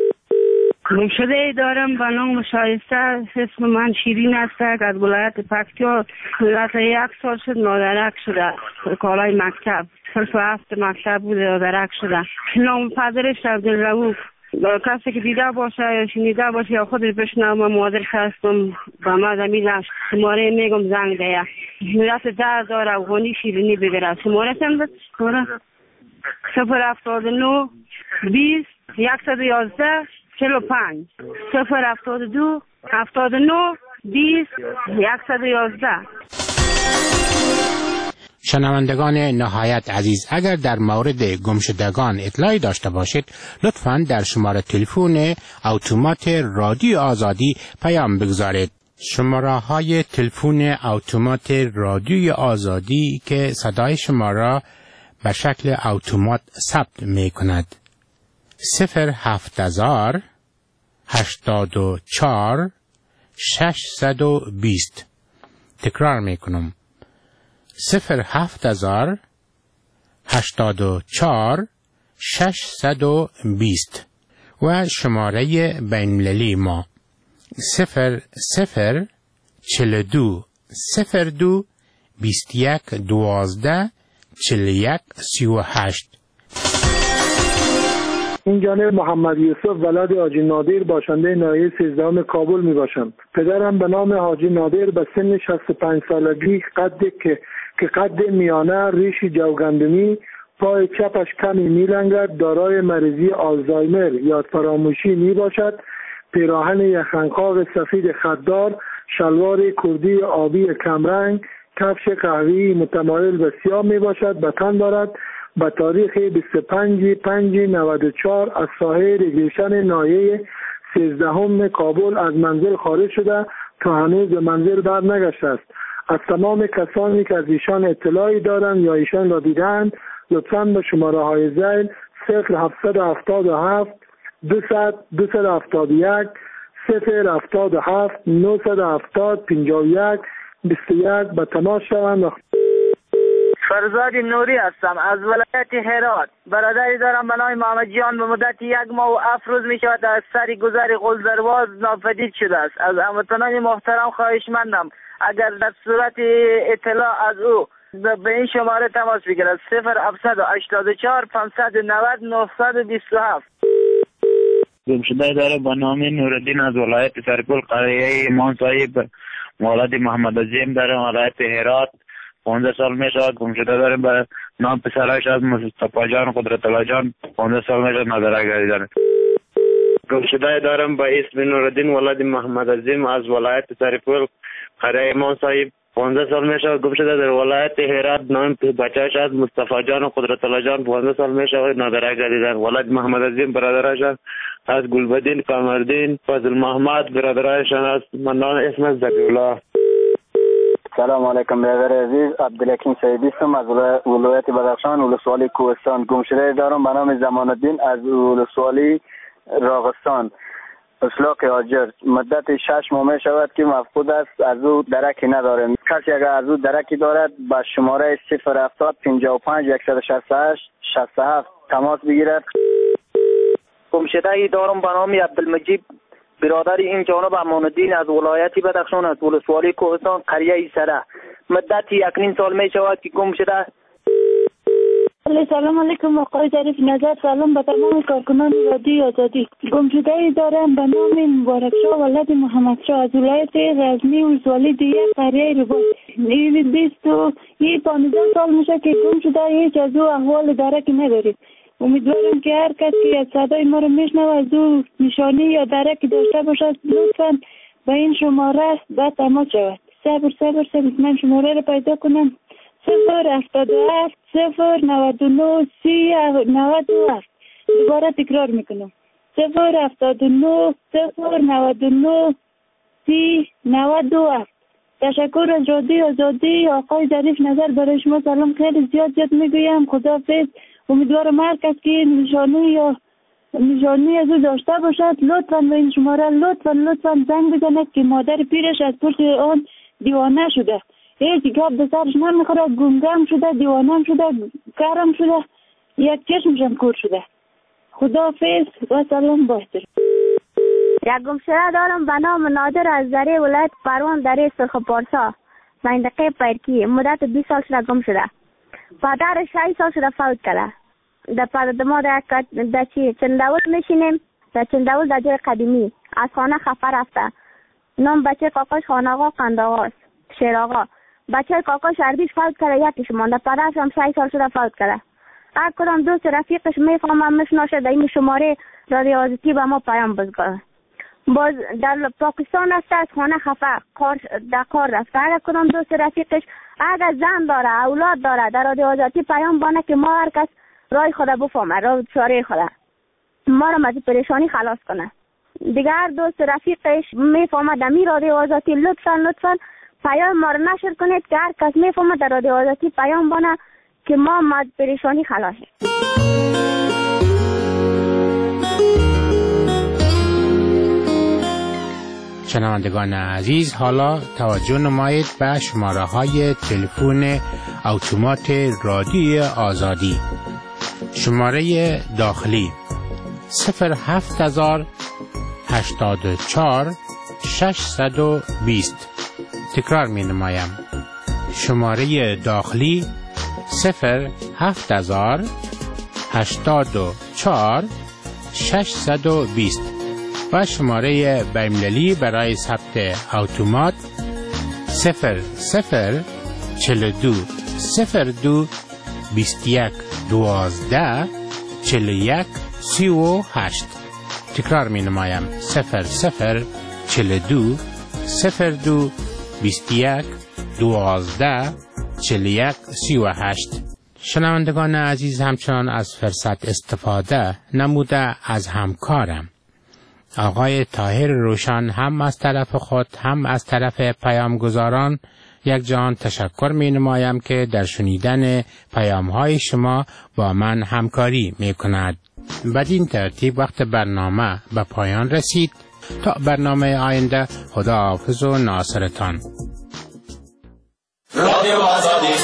گمشده ای دارم به نام شایسته، اسم من شیرین است از ولایت پکتیا. حتی یک سال شد نادرک شده کالای مکتب صرف هفت مکتب بوده نادرک شده. نام پدرش عبدالرؤوف. کسی که دیده باشه یا شنیده باشه یا خودش بشنوه من مادرش هستم به ما زمین شماره میگم زنگ ده ملت در دار افغانی شیرینی بگیره. شماره چند شماره صفر هفتاد و نه بیست یکصد و یازده چهل و پنج صفر هفتاد و دو هفتاد و نه بیست یکصد و یازده. شنوندگان نهایت عزیز، اگر در مورد گمشدگان اطلاعی داشته باشید لطفاً در شماره تلفن اتومات رادیو آزادی پیام بگذارید. شماره های تلفن اتومات رادیو آزادی که صدای شما را به شکل اتومات ثبت می کند صفر هفت هزار هشتاد و چهار ششصد و بیست. تکرار می کنم صفر هفت هزار هشتاد و چهار ششصد و بیست و شماره بین‌المللی ما صفر صفر چهل و دو صفر دو بیست یک دوازده چهل و یک سی و هشت. این جانب محمد یوسف ولد حاجی نادر باشنده ناحیه سیزدهم کابل می باشم. پدرم به نام حاجی نادر به سن شصت و پنج سالگی قد که که قد میانه، ریش جوگندمی، پای چپش کمی میلنگد، دارای مریضی آلزایمر یا فراموشی می باشد. پیراهن یخنقاق سفید خددار، شلوار کردی آبی کمرنگ، کفش قهوه‌ای متمایل به سیاه می باشد. به تن دارد. به تاریخ بیست و پنج پنج نود و چهار از ساحه ریگریشن ناحیه سیزدهم کابل از منزل خارج شده تا هنوز به منزل بر نگشته است. از تمام کسانی که از ایشان اطلاعی دارند یا ایشان را دیدند لطفاً به شماره های ذیل صفر هفتصد و هفتاد و هفت دویست دویست و هفتاد و یک صفر هفتاد و هفت نهصد و هفتاد پنجاه و یک بیست و یک به تماس شوند. فرزاد نوری هستم از ولایت هرات. برادری دارم به نام محمد جان. به مدت یک ماه و هفت روز می شود از سر گذر قلدرواز ناپدید شده است. از هموطنان محترم خواهشمندم اگر در صورت اطلاع از او به این شماره تماس بگیرد صفر هفتصد و هشتاد و چهار پانصد و نود نهصد و بیست و هفت. گمشده داره به نام نورالدین از ولایت سرپل قریه ایمان صاحب مولد محمد عظیم در ولایت هرات. پانزده سال می شود گمشده داریم به نام پسرش از مصطفی جان قدرت الله جان. پانزده سال می شود نداره گردیدن. گمشده دارم به اسم نورالدین ولد محمد عظیم از ولایت سرپل قریه ایمان صاحب. پانزده سال می شود گمشده در ولایت هرات. نام بچهش از مصطفی جان قدرت الله جان. پانزده سال می شود نداره گردیدن. ولد محمد عظیم برادرش از گلبدین قمردین فضل محمد برادرشان از منان اسم زکی‌الله. سلام علیکم برادر عزیز، عبدالحکیم سیدی هستم از ولایت بدخشان ولسوالی کوهستان. گمشده دارم به نام زمان الدین از ولسوالی راغستان اسلاق آجر. مدت شش ماه می شود که مفقود است، از او درکی ندارم. کسی اگر از او درکی دارد با شماره صفر هفتاد پنجاه و پنج صد و شصت و هشت شصت و هفت تماس بگیرد. گمشده ای دارم به نام عبدالمجید برادر این جانب امان الدین از ولایت بدخشان از ولسوالی کوهستان قریه سره. مدت یکنین سال می شود که گم شده. سلام علیکم آقای ظریف نظر. سلام به تمام کارکنان رادیو آزادی. گم شده ای دارم به نام مبارک شاه ولد محمد شاه از ولایت غزنی ولسوالی دیگه قریه رباط. این بیست و پانزده سال میشه که گم شده. هیچ از او احوال درکی نداریم. امیدوارم که هر کس که از صدای ما رو میشنوه از او نشانی یا درکی داشته باشد لطفاً به این شماره به تماس شود. صبر صبر صبر من شماره رو پیدا کنم. صفر هفتاد و هفت صفر نود و نه سی نود و هفت. دوباره تکرار میکنم صفر هفتاد و نه صفر نود و نه سی نود و هفت. تشکر از رادیو آزادی. آقای ظریف نظر برای شما سلام خیلی زیاد زیاد میگویم. خداحافظ. امیدوارم هر کس که نشانی یا نشانی از او داشته باشد لطفاً به این شماره لطفاً لطفاً زنگ بزند که مادر پیرش از پشت آن دیوانه شده. هیچ گپ به سرش نمیخوره، گمگم شده، دیوانه شده، کارم شده، یک چشمشم کور شده. خداحافظ و سلام باهتر. یک گمشده دارم به نام نادر از دره ولایت پروان دره سرخ پارسا منطقه پیرکی. مدت بیست سال شده گم شده. پدرش شش سال شده فوت کرده. در پدر ما در در چی چنداول میشینیم در چنداول در جای قدیمی از خانه خفه رفته. نام بچه کاکاش خان آقا قند آقاست شیر آقا. بچه کاکاش اردیش فوت کرده یکیش مانده. پدرش هم شش سال شده فوت کرده. هر کدام دوست رفیقش میفهمه میشناسه در این شماره رادیو آزادی به ما پیام بزنه. باز در پاکستان است از خانه خفه کار در کار رفته. هر کدام دوست رفیقش اگر زن داره اولاد داره در رادیو آزادی پیام بانه که ما هر کس رای خود بفهمه راه چاره خود ما را از پریشانی خلاص کنه. دیگر دوست رفیقش میفهمه در می رادیو آزادی لطفا لطفا پیام ما را نشر کنید که هر کس میفهمه در رادیو آزادی پیام بانه که ما از پریشانی خلاص شیم. شنوندگان عزیز، حالا توجه نمایید به شماره های تلفن اتومات رادیو آزادی. شماره داخلی صفر هفت هزار هشتاد و چهار ششصد و بیست. تکرار می نمایم. شماره داخلی صفر هفت هزار هشتاد و چهار ششصد و بیست و شماره بین‌المللی برای ثبت اتومات صفر صفر چهل و دو صفر دو بیست و یک دوازده چهل و یک سی و هشت. تکرار می نمایم صفر صفر چهل و دو صفر دو بیست و یک دوازده چهل و یک سی و هشت. شنوندگان عزیز، همچنان از فرصت استفاده نموده از همکارم آقای طاهر روشن هم از طرف خود هم از طرف پیامگزاران یک جهان تشکر می نمایم که در شنیدن پیام های شما با من همکاری می کند. بدین ترتیب وقت برنامه به پایان رسید. تا برنامه آینده، خدا حافظ و ناصرتان. رادیو آزادی